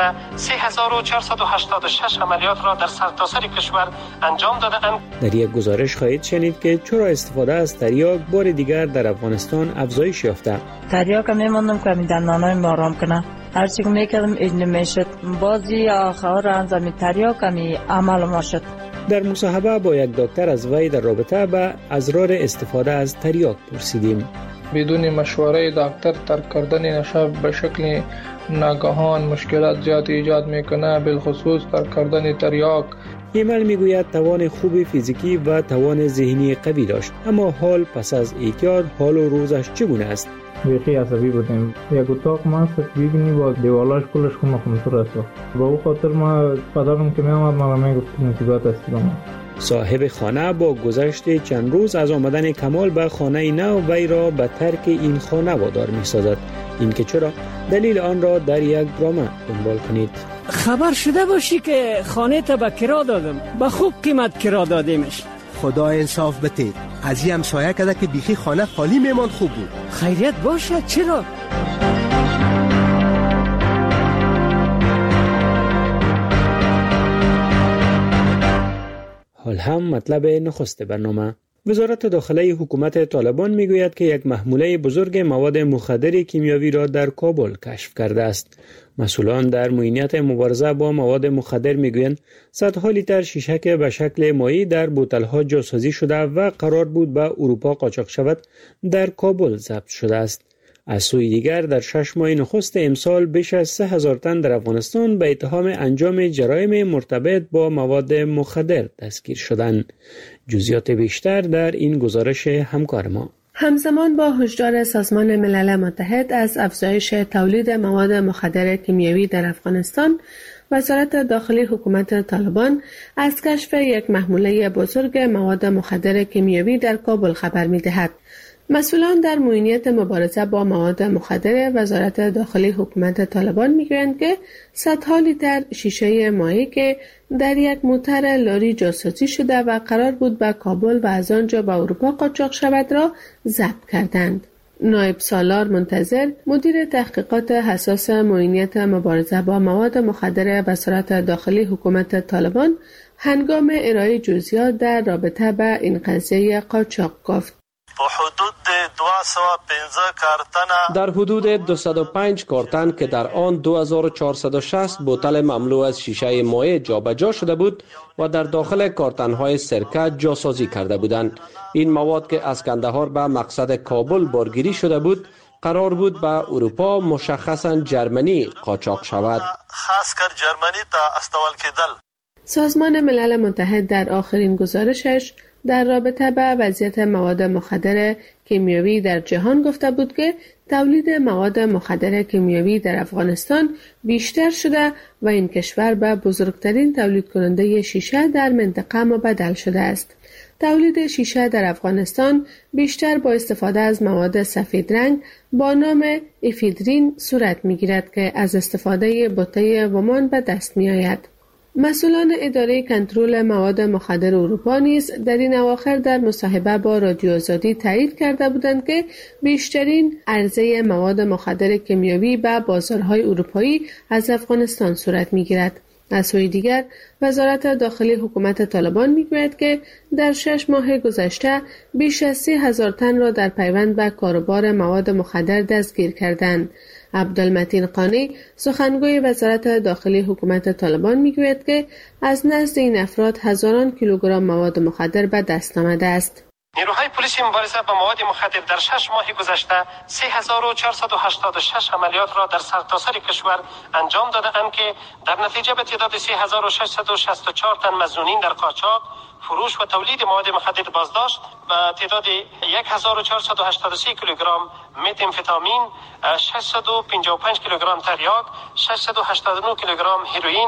3486 عملیات را در سرتاسر کشور انجام دادند. در یک گزارش خواهید شنید که چرا استفاده از تریاک بار دیگر در افغانستان افزایش یافته. تریاک میموندم که می دندانای ما آرام کنه. هر چی میکردم این نمیشد. بازی آخر انجام تریاک می عمل ما شد. در مصاحبه با یک دکتر از وی در رابطه به اضرار استفاده از تریاک پرسیدیم. بدون مشوره دکتر ترک کردن نشه به شکل ناگهان مشکلات زیاد ایجاد میکنه، بالخصوص ترک کردن تریاک. ایمل میگوید توان خوب فیزیکی و توان ذهنی قوی داشت، اما حال پس از اعتیاد حال و روزش چگونه است؟ بیخی عصبی بودیم. یک اتاق ما ببینی با دیوالاش کلش خمتور است. با او خاطر ما پدرم که میامد ما میگفت مصیبت است ما. صاحب خانه با گذشت چند روز از آمدن کمال به خانه نو وی را به ترک این خانه وادار می‌سازد. این که چرا؟ دلیل آن را در یک برنامه دنبال کنید. خبر شده باشی که خانه تا به کرا دادم، به خوب قیمت کرا دادیمش. خدا انصاف بده. از این همسایه کده که بیخی خانه خالی میمان خوب بود. خیریت باشه. چرا؟ حال هم مطلب نخست برنامه. وزارت داخله حکومت طالبان میگوید که یک محموله بزرگ مواد مخدر کیمیاوی را در کابل کشف کرده است. مسئولان در معینات مبارزه با مواد مخدر میگویند صدها لیتر شیشک به شکل مایع در بوتل‌ها جاسازی شده و قرار بود به اروپا قاچاق شود در کابل ضبط شده است. از سوی دیگر در 6 ماه نخست امسال بیش از 3000 تن در افغانستان به اتهام انجام جرایم مرتبط با مواد مخدر دستگیر شدند. جزئیات بیشتر در این گزارش همکار ما. همزمان با هشدار سازمان ملل متحد از افزایش تولید مواد مخدر کیمیاوی در افغانستان، وزارت داخلی حکومت طالبان از کشف یک محموله بزرگ مواد مخدر کیمیاوی در کابل خبر می‌دهد. مسئولان در معینات مبارزه با مواد مخدر وزارت داخلی حکومت طالبان میگویند که صدها لیتر شیشه مایع که در یک موتر لاری جاسازی شده و قرار بود به کابل و از آنجا به اروپا قاچاق شود را ضبط کردند. نایب سالار منتظر، مدیر تحقیقات حساس معینیت مبارزه با مواد مخدر وزارت داخلی حکومت طالبان هنگام ارائه جزئیات در رابطه با این قضیه قاچاق گفت: در حدود 205 کارتن که در آن 2460 بوتل مملو از شیشه مایع جابجا شده بود و در داخل کارتن‌های سرکه جاسازی کرده بودند. این مواد که از کندهار به مقصد کابل بارگیری شده بود قرار بود به اروپا مشخصاً جرمنی قاچاق شود. سازمان ملل متحد در آخرین گزارشش در رابطه با وضعیت مواد مخدر کیمیایی در جهان گفته بود که تولید مواد مخدر کیمیایی در افغانستان بیشتر شده و این کشور به بزرگترین تولید کننده شیشه در منطقه مبدل شده است. تولید شیشه در افغانستان بیشتر با استفاده از مواد سفید رنگ با نام افیدرین صورت می‌گیرد که از استفاده بوته ومان به دست می‌آید. مسئولان اداره کنترل مواد مخدر اروپا نیز در این اواخر در مصاحبه با رادیو آزادی تایید کرده بودند که بیشترین عرضه مواد مخدر کیمیایی به بازارهای اروپایی از افغانستان صورت می‌گیرد. از سوی دیگر وزارت داخلی حکومت طالبان میگوید که در 6 ماه گذشته بیش از 30,000 تن را در پیوند به کاروبار مواد مخدر دستگیر کردند. عبدالمتین قانی سخنگوی وزارت داخلی حکومت طالبان میگوید که از نزد این افراد هزاران کیلوگرم مواد مخدر به دست آمده است. نیروهای پلیس مبارزه با مواد مخدر در 6 ماه گذشته 3486 عملیات را در سرتاسر کشور انجام داده‌اند که در نتیجه به تعداد 3664 تن مظنونین در قاچاق، فروش و تولید مواد مخدر بازداشت و تعداد 1483 کیلوگرم متامفتامین، 655 کیلوگرم تریاک، 689 کیلوگرم هروئین،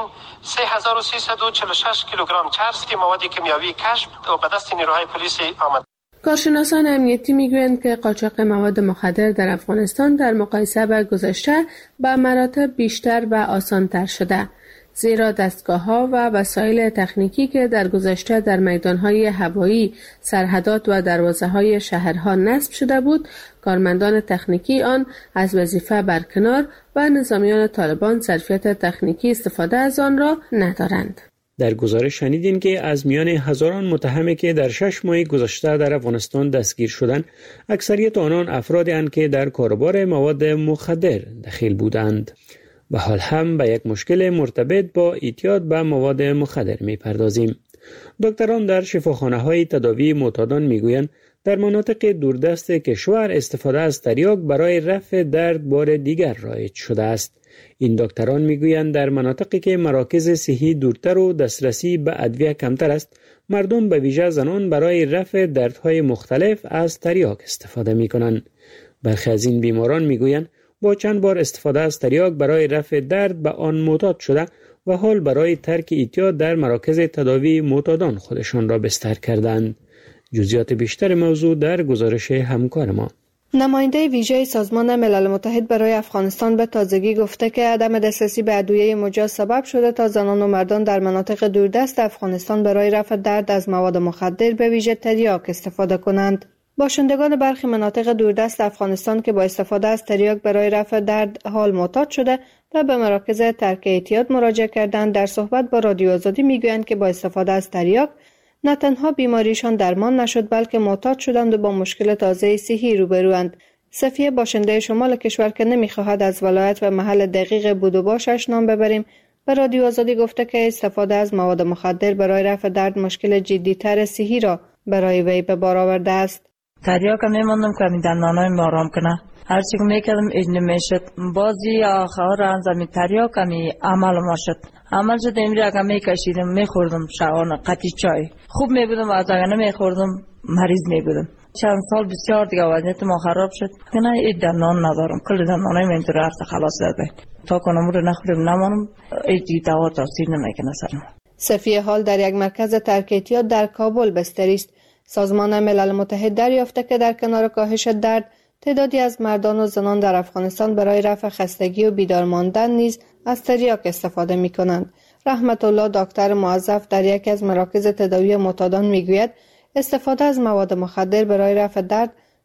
3346 کیلوگرم چرس مواد کیمیایی کشف و به دست نیروهای پلیس آمد. کارشناسان امنیتی میگویند که قاچاق مواد مخدر در افغانستان در مقایسه با گذشته به مراتب بیشتر و آسان‌تر شده، زیرا دستگاه‌ها و وسایل تکنیکی که در گذشته در میدان‌های هوایی، سرحدات و دروازه‌های شهرها نصب شده بود، کارمندان تکنیکی آن از وظیفه برکنار و نظامیان طالبان ظرفیت تکنیکی استفاده از آن را ندارند. در گزارش شنیدین که از میان هزاران متهم که در 6 ماه گذشته در افغانستان دستگیر شدند، اکثریت آنان افرادی اند که در کاروبار مواد مخدر دخیل بودند. و حال هم به یک مشکل مرتبط با اعتیاد به مواد مخدر می‌پردازیم. دکتران در شفاخانه‌های تداوی معتادان می‌گویند در مناطق دوردست کشور استفاده از تریاک برای رفع درد بار دیگر رایج شده است. این دکتران میگویند در مناطقی که مراکز صحی دورتر و دسترسی به ادویه کمتر است، مردم به ویژه زنان برای رفع دردهای مختلف از تریاک استفاده می‌کنند. برخی از این بیماران میگویند با چند بار استفاده از تریاک برای رفع درد به آن معتاد شده و حال برای ترک اعتیاد در مراکز تداوی معتادان خودشان را بستر کردند. جزئیات بیشتر موضوع در گزارش همکار ما. نماینده ویژه سازمان ملل متحد برای افغانستان به تازگی گفته که عدم دسترسی به ادویه مجاز سبب شده تا زنان و مردان در مناطق دوردست افغانستان برای رفع درد از مواد مخدر به ویژه تریاک استفاده کنند. باشندگان برخی مناطق دوردست افغانستان که با استفاده از تریاک برای رفع درد حال معتاد شده و به مراکز ترک اعتیاد مراجعه کردند، در صحبت با رادیو آزادی میگویند که با استفاده از تریاک نه تنها بیماریشان درمان نشد بلکه معتاد شدند و با مشکل تازه صحی روبروند. صفیه باشنده شمال کشور که نمیخواهد از ولایت و محل دقیق بود و باشش نام ببریم، به رادیو آزادی گفته که استفاده از مواد مخدر برای رفع درد مشکل جدی‌تر صحی را برای وی به بار آورده است. تریاک میموندم که می دندانایم آرام کنه. هرچی که میکردم اج نمیشد. بازی آخر انجام تریاک می عمل ما شد. عمل شد امروز که میکشیدم میخوردم شعان قطی چای. خوب میبودم از اگر نمیخوردم مریض میبودم. چند سال بسیار دیگه وضعیت ما خراب شد. نه اید دندان ندارم. کل دندانایم اینطور هست خلاص داده. تا کنم رو نخورم نمانم ایدی دوا تاثیر نمیکنه سرم. صفیه حال در یک مرکز ترک اعتیاد در کابل بستری است. سازمان ملل متحد دریافته که در کنار کاهش درد، تعدادی از مردان و زنان در افغانستان برای رفع خستگی و بیدار ماندن نیز از تریاک استفاده می کنند. رحمت الله دکتر موظف در یکی از مراکز تداوی معتادان می گوید استفاده از مواد مخدر برای رفع درد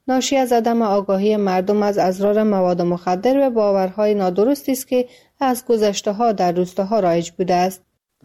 ناشی از عدم آگاهی مردم از اضرار مواد مخدر و باورهای نادرستی است که از گذشته‌ها در روستاها رایج بوده است.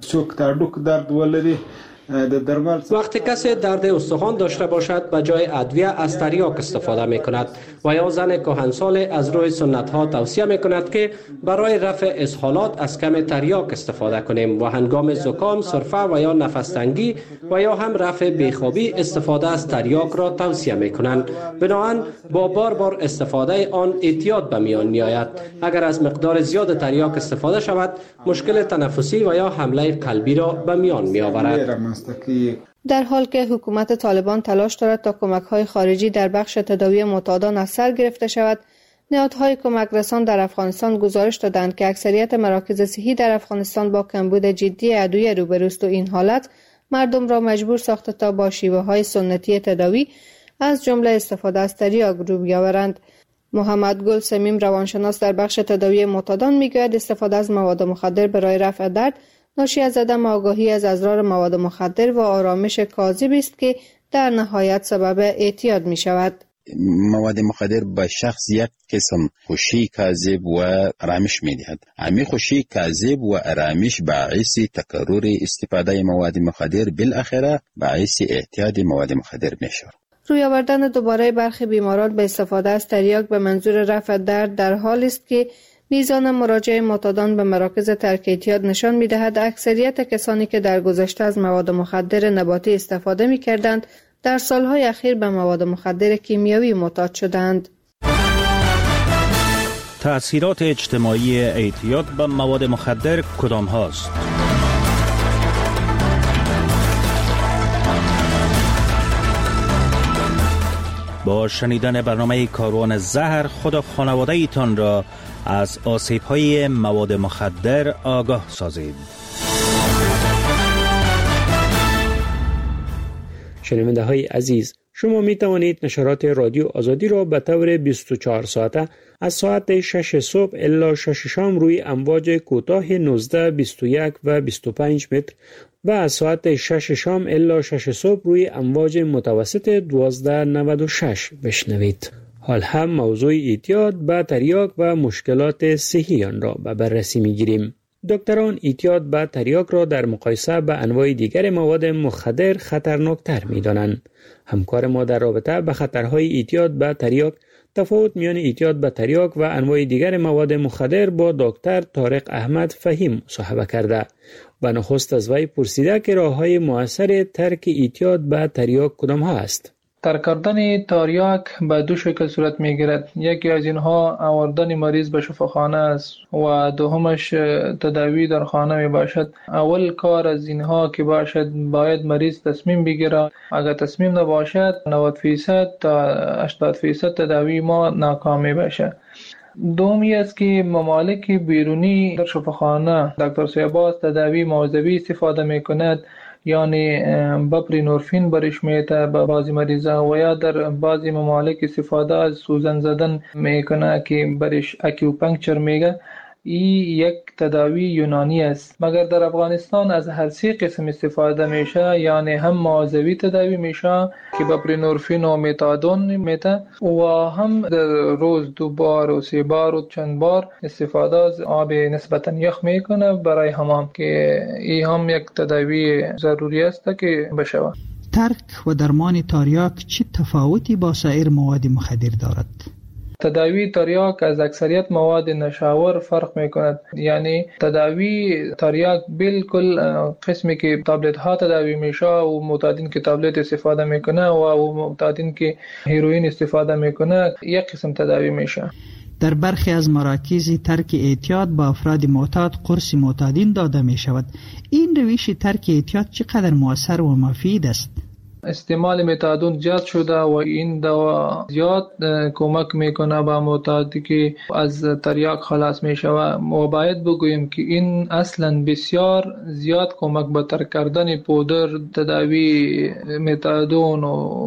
وقتی کسی درد استخوان داشته باشد به جای ادویه از تریاک استفاده می کند و یا زن کهنسال از روی سنت ها توصیه می کند که برای رفع اسهالات از کم تریاک استفاده کنیم و هنگام زکام، سرفه و یا نفس تنگی و یا هم رفع بیخوابی استفاده از تریاک را توصیه می کنند. بنابراین با بار استفاده آن احتیاط به میان می آید. اگر از مقدار زیاد تریاک استفاده شود مشکل تنفسی و یا حمله قلبی را به میان می آورد. در حال که حکومت طالبان تلاش دارد تا کمک‌های خارجی در بخش تداوی معتادان از سر گرفته شود، نهادهای کمک رسان در افغانستان گزارش دادند که اکثریت مراکز صحی در افغانستان با کمبود جدی ادویه روبروست و این حالت مردم را مجبور ساخته تا با شیوه‌های سنتی تداوی از جمله استفاده از تریاک رو بیاورند. محمد گل سمیم روانشناس در بخش تداوی معتادان میگوید استفاده از مواد مخدر برای رفع درد ناشی از عدم آگاهی از اضرار مواد مخدر و آرامش کاذب است که در نهایت سبب اعتیاد می شود. مواد مخدر به شخص یک قسم خوشی کاذب و آرامش می دهد. همین خوشی کاذب و آرامش باعث تکرار استفاده مواد مخدر بالاخره باعث اعتیاد مواد مخدر می شود. روی آوردن دوباره برخی بیماران به استفاده از تریاک به منظور رفع درد در حالی است که میزان مراجعه معتادان به مراکز ترک اعتیاد نشان می‌دهد اکثریت کسانی که در گذشته از مواد مخدر نباتی استفاده می‌کردند در سالهای اخیر به مواد مخدر کیمیایی معتاد شدند. تأثیرات اجتماعی اعتیاد به مواد مخدر کدام هاست؟ با شنیدن برنامه کاروان زهر خود خانواده ایتان را از آسیب‌های مواد مخدر آگاه سازید. شنونده‌های عزیز، شما می توانید نشرات رادیو آزادی را به طور 24 ساعته از ساعت 6 صبح الی 6 شام روی امواج کوتاه 19، 21 و 25 متر و از ساعت 6 شام الی 6 صبح روی امواج متوسط 1296 بشنوید. حال هم موضوع اعتیاد به تریاک و مشکلات صحی آن را به بررسی می‌گیریم. دکتران اعتیاد به تریاک را در مقایسه به انواع دیگر مواد مخدر خطرناکتر می‌دانند. همکار ما در رابطه به خطرهای اعتیاد به تریاک، تفاوت میان اعتیاد به تریاک و انواع دیگر مواد مخدر با دکتر طارق احمد فهیم مصاحبه کرده و نخست از وی پرسیده که راه‌های مؤثر ترک اعتیاد به تریاک کدام ها است. ترک کردن تریاک به دو شکل صورت میگیرد. یکی از اینها آوردن مریض به شفاخانه است و دومش تداوی در خانه می باشد. اول کار از اینها که باشد باید مریض تصمیم بگیرد. اگر تصمیم نباشد 90% تا 80% تداوی ما ناکام می باشد. دومی است که ممالک بیرونی در شفاخانه دکتر صاحباز تداوی موضوعی استفاده می کند، یعنی بپرینورفین برش میته به بعضی مریضا و یا در بعضی ممالک استفاده از سوزن زدن میکنه که برش اکیوپنکچر میگه. این یک تداوی یونانی است، مگر در افغانستان از هر سه قسم استفاده میشه، یعنی هم موضوعی تداوی میشه که بپرینورفین و متادون میته و هم در روز 2 بار و 3 بار و چند بار استفاده از آب نسبتا یخ میکنه برای حمام، که این هم یک تداوی ضروری است که بشه. ترک و درمان تریاک چه تفاوتی با سایر مواد مخدر دارد؟ تداوی تریاک از اکثریت مواد نشاور فرق میکند. یعنی تداوی تریاک بالکل قسمی که تابلت ها تداوی میشه و معتادین که تابلت استفاده میکنه و معتادین که هیروئین استفاده میکنه یک قسم تداوی میشه. در برخی از مراکز ترک اعتیاد با افراد معتاد قرص معتادین داده می شود. این روش ترک اعتیاد چقدر مؤثر و مفید است؟ استعمال متادون زیاد شده و این دوا زیاد کمک میکنه به معتادی که از تریاک خلاص میشه و باید بگوییم که این اصلا بسیار زیاد کمک به ترک کردن پودر تداوی متادون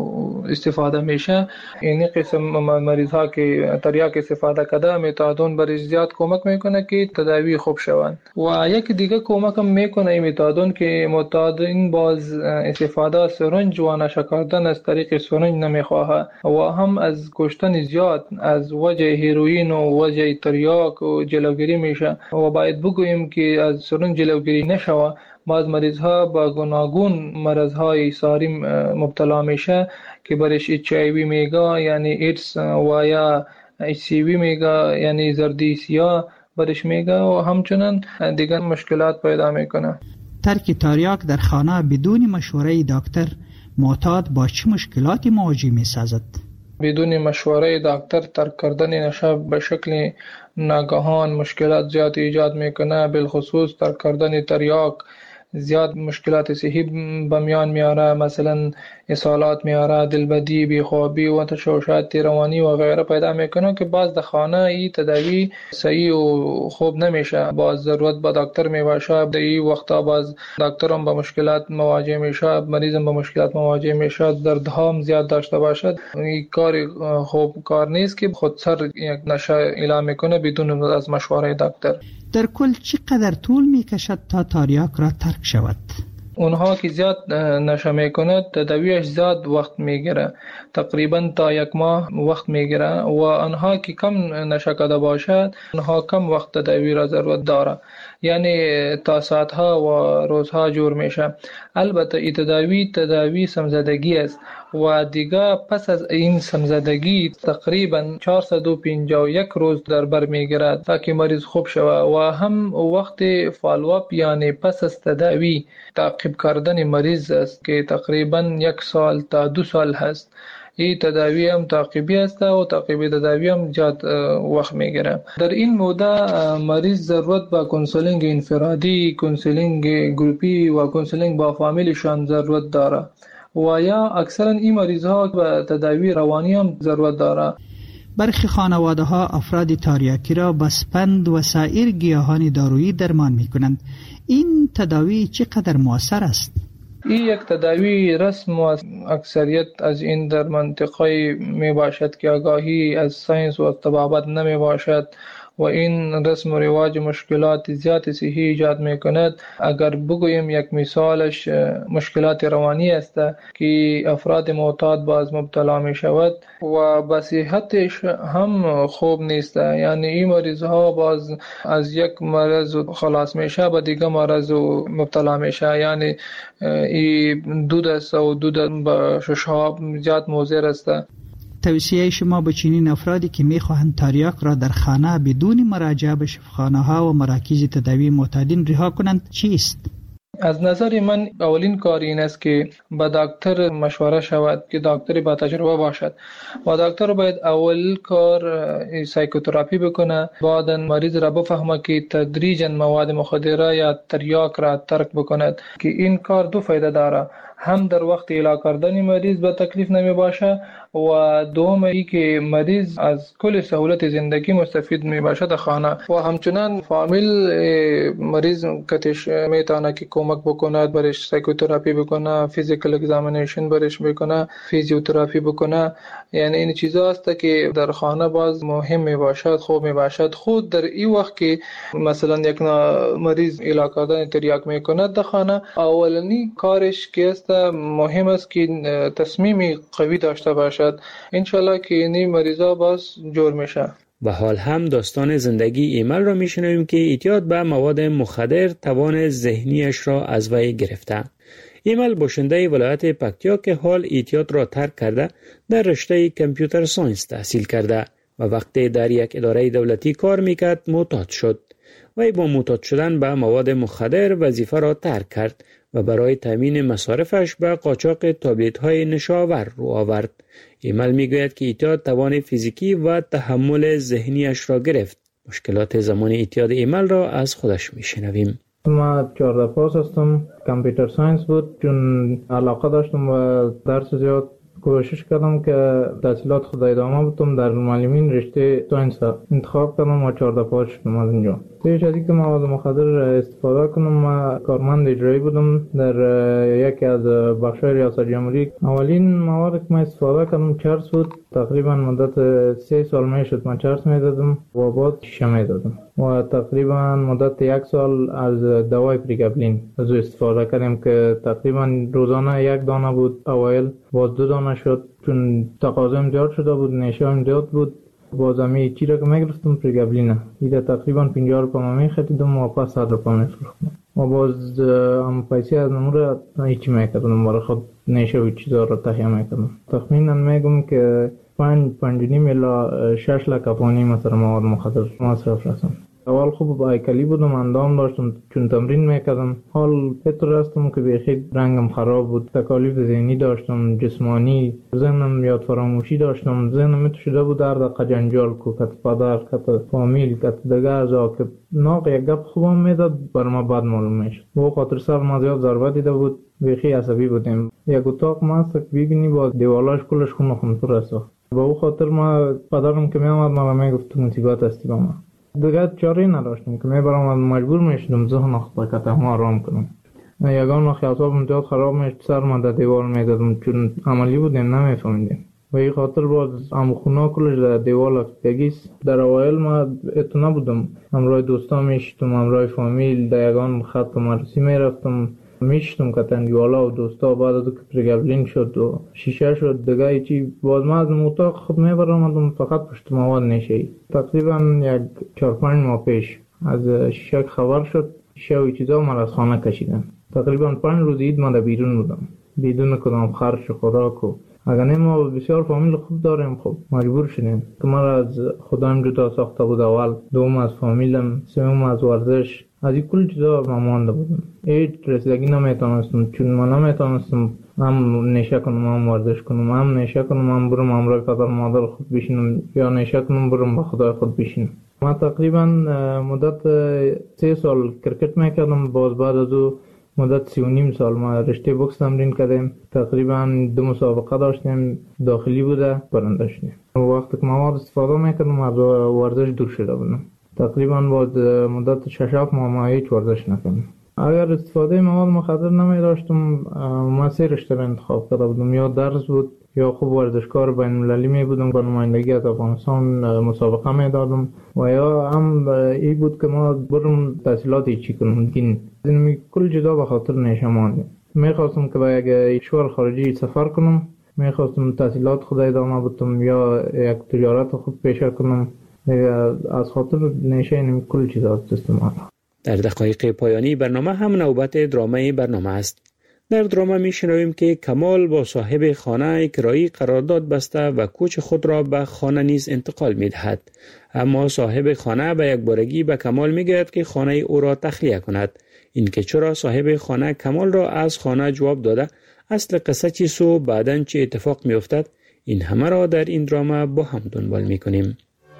و استفاده میشه. این قسم مریض ها که تریاک استفاده کرده متادون برای زیاد کمک میکنه که تداوی خوب شوند. و یک دیگه کمک هم میکنه این متادون که معتادین باز استفاده سرنج و و نشه کردن از طریق سرنج نمیخواهد و هم از کشتن زیاد از وجه هیروئین و وجه تریاک و جلوگیری میشه و باید بگوییم که از سرنج جلوگیری نشود. بعض مریض ها با گوناگون مرض های ساری مبتلا میشه که برش HIV میگه یعنی ایدز و یا HCV میگه یعنی زردی سیاه برش میگه و همچنان دیگر مشکلات پیدا میکنه. ترک تریاک در خانه بدون مشوره دکتر معتاد با چه مشکلاتی مواجه میسازد؟ بدون مشوره دکتر ترک کردن نشه به شکل ناگهان مشکلات زیاد ایجاد میکنه، بالخصوص ترک کردن تریاک زیاد مشکلات صحی به میان میاره، مثلا اسهالات میاره، دلبدی، بیخوابی و تشوشات روانی و غیره پیدا میکنه که باز در خانه ای تداوی صحیح و خوب نمیشه، باز ضرورت به دکتر میباشه. در این وقتا باز دکتر هم با مشکلات مواجه میشه، مریض هم با مشکلات مواجه میشه، دردها هم زیاد داشته باشد. این کار خوب کار نیست که خودسر یک نشه اعلام میکنه بدون از مشوره دکتر. در کل چقدر طول میکشد تا تریاک را ترک شود؟ اونها که زیاد نشه میکنه تداویش زیاد وقت میگیره، تقریبا تا 1 ماه وقت میگیره و آنها که کم نشه کرده باشد اونها کم وقت تداوی را ضرورت داره، یعنی تا ساعتها و روزها جور میشه. البته این تداوی سمزدگی است و دیگه پس از این سمزدگی تقریبا 451 روز در بر میگیرد تا که مریض خوب شود و هم وقت فالوآپ یعنی پس از تداوی تعقیب کردن مریض است که تقریبا 1 سال تا 2 سال هست. این تداوی هم تعقیبی است و تعقیبی تداوی هم زیاد وقت میگیره. در این مدت مریض ضرورت به کنسولینگ انفرادی، کنسولینگ گروپی و کنسولینگ با فامیلشان ضرورت داره و یا اکثرا این مریض ها به تداوی روانی هم ضرورت داره. برخی خانواده ها افراد تریاکی را با سپند و سایر گیاهان دارویی درمان می کنند. این تداوی چقدر مؤثر است؟ این یک تداوی رسم و اکثریت از این در منطقه می باشد که آگاهی از ساینس و طبابت نمی باشد و این رسم و رواج مشکلات زیاد صحی ایجاد می کند. اگر بگوییم یک مثالش مشکلات روانی است که افراد معتاد باز مبتلا می شود و به صحتش هم خوب نیست، یعنی این مریض ها باز از یک مرض خلاص میشه به دیگه مرض مبتلا میشه، یعنی این دود است و دود به ششها زیاد مضر است. توصیه شما به چنین افرادی که میخواهند تریاک را در خانه بدون مراجعه به شفاخانه ها و مراکز تداوی معتادین رها کنند چیست؟ از نظر من اولین کار این است که با دکتر مشوره شود که دکتری با تجربه باشد و دکتر باید اول کار سایکوتراپی بکنه، بعدا مریض را بفهمه که تدریجا مواد مخدره یا تریاک را ترک بکند که این کار 2 فایده داره، هم در وقت علاج کردن مریض به تکلیف نمی باشه و دوم ای که مریض از کل سهولت زندگی مستفید می باشه در خانه و همچنان فامیل مریض کتش میتونه که کمک بکنه، برش سایکوتراپی بکنه، فیزیکال اگزامینیشن برش بکنه، فیزیوتراپی بکنه. یعنی این چیزا است که در خانه باز مهم می باشد، خوب می باشد. خود در این وقت که مثلا یک مریض علاج کردن تریاک میکنه در خانه، اولنی کارش که است مهم است که تصمیمی قوی داشته باشد، انشالله که این مریضا باز جور میشه. و حال هم داستان زندگی ایمل را میشنویم که اعتیاد به مواد مخدر توان ذهنیش را از وی گرفته. ایمل باشنده ولایت پکتیا که حال اعتیاد را ترک کرده در رشته کامپیوتر ساینس تحصیل کرده و وقتی در یک اداره دولتی کار میکرد معتاد شد. وی با معتاد شدن به مواد مخدر وظیفه را ترک کرد و برای تامین مصارفش به قاچاق تابلت های نشاور رو آورد. ایمل میگوید که اعتیاد توان فیزیکی و تحمل ذهنیش را گرفت. مشکلات زمان اعتیاد ایمل را از خودش میشنویم. ما 14 پاس هستم، کامپیوتر ساینس بود چون علاقه داشتم و درس زیاد کوشش کردم که تحصیلات خود ادامه بدم. در معلمین رشته ساینس انتخاب کردم و 14 پاس شدم از اینجا. پیش از اینکه مواد مخدر استفاده کنم، ما کارمند اجرایی بودم در یکی از بخش‌های ریاست جمهوری. اولین مواد که ما استفاده کردم چرس بود. تقریبا مدت 3 سال میشد من چرس میدادم و بعد شیشه میدادم و تقریبا مدت 1 سال از دوای پریگابلین از استفاده کردم که تقریبا روزانه 1 دانه بود. اوایل باز 2 دانه شد چون تقاضا زیاد شده بود، نشام زیاد بود. باز همی چی را که میگرفتم پریگابلینه ایده تقریبا 50 روپا میخریدم و پس 100 روپا میفروختم و باز هم پیسی از نمور هیچی میکردم برای خود نشه و چیزا را تهیه میکردم. تخمینا میگم که 5.5 الی 6 لک افغانی مثلا مواد مخدر مصرف رسم. اول خوب هیکلی بودم، اندام داشتم چون تمرین میکردم. حال پیتر هستم که بیخی رنگم خراب بود، تکالیف ذهنی داشتم، جسمانی، ذهنم یاد فراموشی داشتم. ذهنم میتو شده بود در دقیقه جنجال کو، کت پدر، کت فامیل، کت دگه ازا که ناق یک گپ خوبم میداد بر ما بد معلوم میشد. با خاطر سر ما زیاد ضربه دیده بود، بیخی عصبی بودیم. یک اتاق ما است که ببینی با دیوالاش کلش خون پر است. با او خاطر ما پدرم که میامد ما میگفت تو مصیبت هستی با ما. دیگه چاره نداشتم که میبرم مجبور میشدم ذهن خود کتم آرام کنم. یگان وقت اعصابم زیاد خراب میشد سر من در دیوار میدادم چون عملی بودیم نمیفهمیدیم. و این خاطر باز امخونا کلش در دیوار افتگیست. در اوایل ما اتو نبودم، همراه دوستا میشتم، همراه فامیل در یگان خط مرسی میرفتم میشتم کتن دیوالا و دوستا. بعد از که پریگابلین شد و شیشه شد دیگه چی باز ما از اتاق خود میبرم فقط پشت مواد نشه. تقریبا 4-5 ماه پیش از شیشه خبر شد، شیشه و چیزا من از خانه کشیدم. تقریبا 5 روز عید من در بیرون بودم بدون کدام خرج و خوراک و اگر نه ما بسیار فامیل خوب داریم خب مجبور شدیم که ما را از خودم جدا ساخته بود. اول دوم از فامیلم، سوم از ورزش، از این کل چیزا مانده بودم. هیچ رسیدگی نمیتونستم چون من نمیتونستم هم نشه کنم، هم ورزش کنم، هم نشه کنم، هم برم همراه پدر مادر خود بشینم یا نشه کنم برم با خدای خود بشینم. ما تقریبا مدت 3 سال کرکت میکردم. باز بعد از او مدت 3.5 سال ما رشته بوکس تمرین کردیم. تقریبا 2 مسابقه داشتیم، داخلی بوده، برنده شدیم. وقتی که مواد استفاده میکردم از ورزش دور شده بودم. تقریبا بعد مدت 6-7 ماه ما هیچ ورزش نکردم. اگر استفاده مواد مخدر نمی داشتم ما 3 رشته را انتخاب کرده بودم. یا درس بود یا خوب ورزشکار بین المللی می بودم، با نمایندگی از افغانستان مسابقه می دادم و یا هم ای بود که ما برم تحصیلاتی چی کنم دین. کل چیزا به خاطر نشه ماندیم. می خواستم که با یک کشور خارجی سفر کنم، می خواستم تحصیلات خود ادامه بدم یا یک تجارت خود پیشه کنم. از خاطر نشه کل چیزا استعمال. در دقایق پایانی برنامه هم نوبت درامه برنامه است. در درامه میشنویم که کمال با صاحب خانه کرایی قرارداد بسته و کوچ خود را به خانه نیز انتقال میدهد. اما صاحب خانه به یک بارگی به کمال میگوید که خانه او را تخلیه کند. اینکه چرا صاحب خانه کمال را از خانه جواب داده، اصل قصه چیست و بعداً چه اتفاق میافتد، این همه را در این درامه با هم دنبال میکنیم.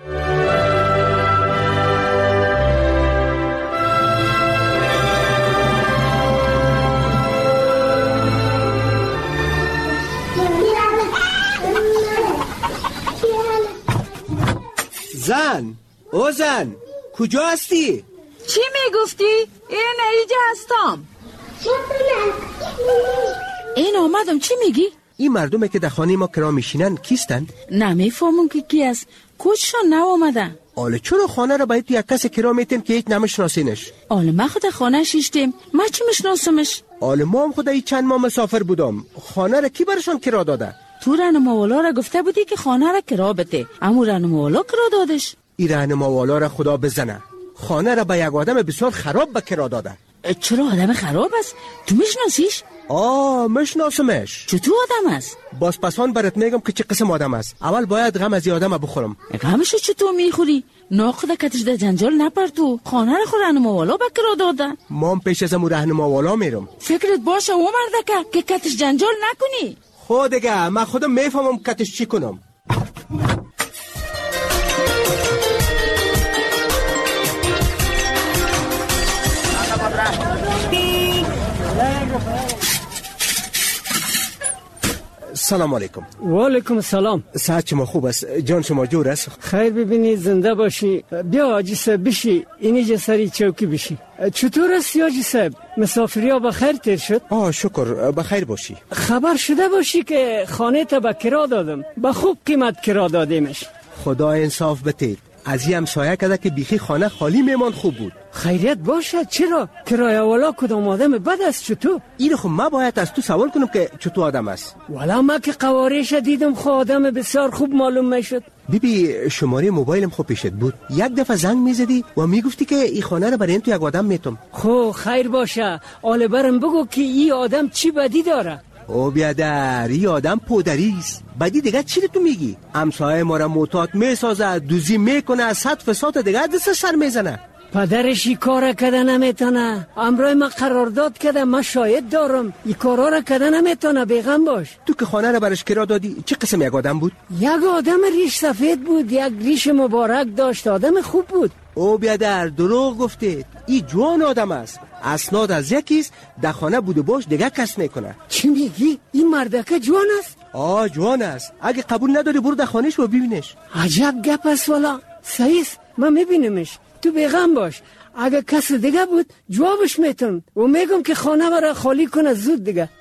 زن، او زن، کجا هستی؟ چی میگفتی؟ این ایجا هستم. این آمدم، چی میگی؟ این مردمه که در خانه ما کرا میشینن کیستند؟ نمیفهمم که کی است. کوچشان نو آمدن. آله چرا خانه را باید یک کس کرا میتیم که هیچ نمیشناسینش؟ آله ما خود خانه شیشتیم، ما چی میشناسمش؟ آله ما هم خود چند ماه مسافر بودم. خانه را کی برشان کرا داده؟ تو رهنماوالا را گفته بودی که خانه را کرا بده، اما رهنماوالا کرا دادش. این رهنماوالا را خدا بزنه، خانه را به یک آدم بسیار خراب به کرا داده. چرا آدم خراب است؟ تو میشناسیش؟ میشناسمش. چطور آدم است؟ باز پسان برات میگم که چه قسم آدم است. اول باید غم از این آدم بخورم. غمشو چطور میخوری؟ ناخدا کتش در جنجال نپرتو. خانه را خود رهنماوالا به کرا داده. ما هم پیش از امو رهنماوالا میرم. فکرت باشه او مردکه که کتش جنجال نکنی. خود دیگه من خودم میفهمم کتش چی کنم. سلام علیکم. و علیکم سلام. صحت شما خوب است؟ جان شما جور است؟ خیر ببینی، زنده باشی. بیا حاجی صاحب بشی، اینجا سری چوکی بشی. چطور است حاجی صاحب؟ مسافری ها بخیر تیر شد؟ شکر، بخیر باشی. خبر شده باشی که خانه تا به کرا دادم، به خوب قیمت کرا دادیمش. خدا انصاف بتید، از این همسایه کده که بیخی خانه خالی میمان خوب بود. خیریت باشد. چرا؟ کرایه والا کدام آدم بد است؟ چطور؟ این خب ما باید از تو سوال کنم که چطور آدم است. والا ما که قوارش دیدم خود آدم بسیار خوب معلوم میشد. بیبی شماره موبایلم خوب پیشت بود، یک دفعه زنگ میزدی و میگفتی که این خانه رو برای این تو یک آدم میتم. خب خیر باشه، آل برم بگو که این آدم چی بدی داره. او بیادر، این آدم پودریست. بدی دیگه چی تو میگی؟ همسایه ما را معتاد میسازه، دوزی میکنه، 100 فساد دیگه دست سر میزنه. پدرش این کار کده نمیتونه. امروز ما قرارداد کده، ما شاهد دارم. این کارا را کده نمیتونه، بیغم باش. تو که خانه را برش کرا دادی چه قسم یک آدم بود؟ یک آدم ریش سفید بود، یک ریش مبارک داشت، آدم خوب بود. او بیادر دروغ گفته، این جوان آدم است. اسناد از یکیست، در خانه بوده باش دیگه کس میکنه. چی میگی؟ این مردکه جوان است؟ جوان است. اگه قبول نداری برو در خانهش و ببینش. عجب گپ است والا. صحیح است، من میبینمش. تو بیغم باش، اگه کس دیگه بود جوابش میتونم و میگم که خانه برای خالی کنه زود دیگه.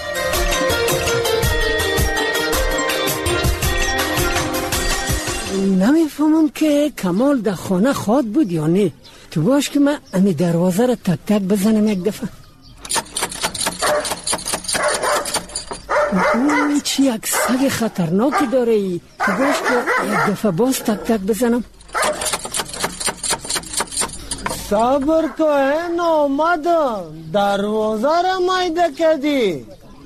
نمیفهمم که کمال در خانه خواد بود یا نه. تو باش که من امی دروازه را تک تک بزنم یک دفعه. چی یک سگ خطرناکی داره ای. تو باش که یک دفعه باز تک تک بزنم. صبر کن، آمدم. دروازه را مایده کدی.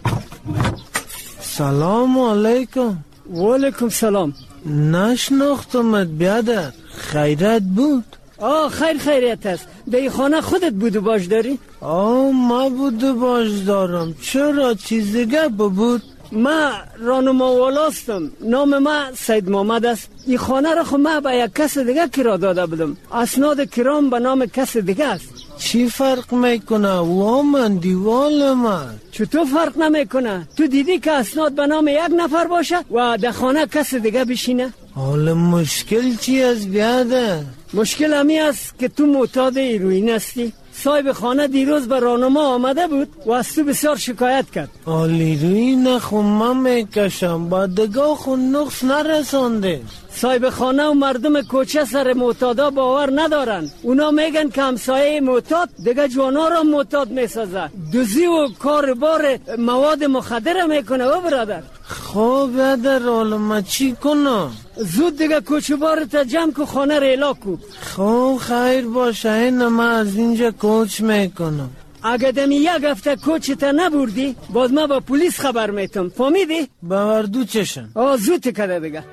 سلام علیکم. و علیکم سلام. نشناختمت بیادر، خیرت بود؟ خیریت است. به این خانه خودت بود و باش داری؟ ما بود و باش دارم. چرا چیز دیگه بود؟ ما رانما والاستم. نام ما سید محمد است. این خانه را خود ما به یک کس دیگه کرا داده بودم. اسناد کرام به نام کس دیگه است. چی فرق میکنه؟ و من دیوال من. چطور فرق نمیکنه؟ تو دیدی که اسناد به نام یک نفر باشه و در خانه کس دیگه بشینه؟ حالا مشکل چی است بیاده؟ مشکل همی است که تو معتاد هیروئین هستی. صاحب خانه دیروز به راهنما آمده بود و از تو بسیار شکایت کرد. هیروئین خو من میکشم، با دگاه خو نقص نرسانده. صاحب خانه و مردم کوچه سر معتادا باور ندارن. اونا میگن که همسایه معتاد دیگه جوانا را معتاد میسازه. دوزی و کار بار مواد مخدر میکنه و برادر. خب بیادر، حالا ما چی کنم؟ زود دیگه کوچه بارت جمع که خانه را اعلا کو. خب خیر باشه، این ما از اینجا کوچ میکنم. اگه دمی یک هفته کوچت نبردی باز ما با پلیس خبر میتم، فهمیدی؟ باوردو چشم. زود کده دیگه.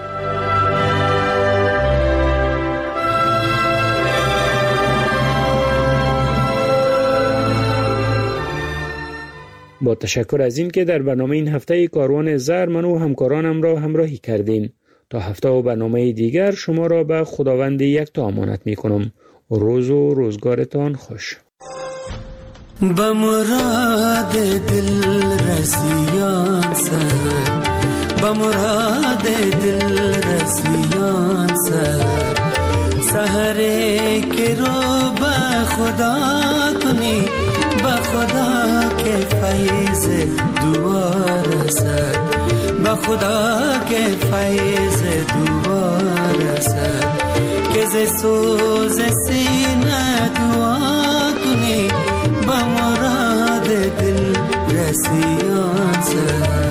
با تشکر از این که در برنامه این هفته کاروان زر من و همکارانم را همراهی کردین. تا هفته و برنامه دیگر شما را به خداوند یکتا امانت می کنم. روز و روزگارتان خوش. به مراد دل رسیان سر، به مراد دل رسیان سر، سحره که رو به خدا کنی، به خدا که فیض دوار سر، به خدا که فیض دوار سر، که ز سوز سینه دعا کنی، به مراد دل رسیان سر.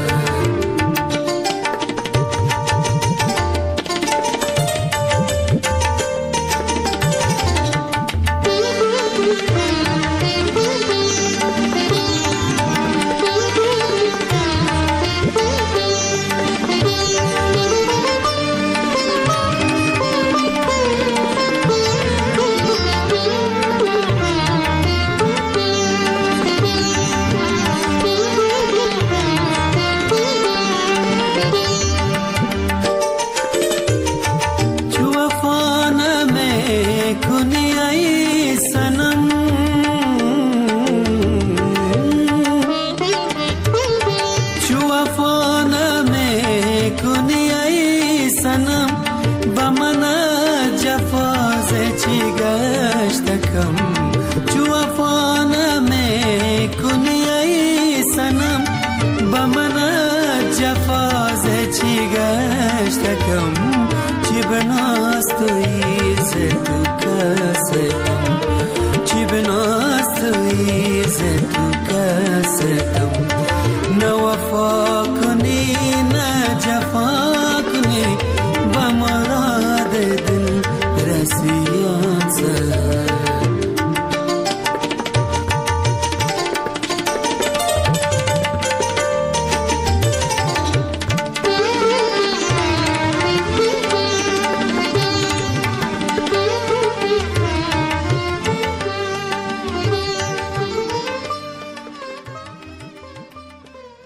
سنم با من جفاز چی گشت کم جو وفا نمیکنی ای سنم با من جفاز چی گشت کم چی بناست توی ز تو کسی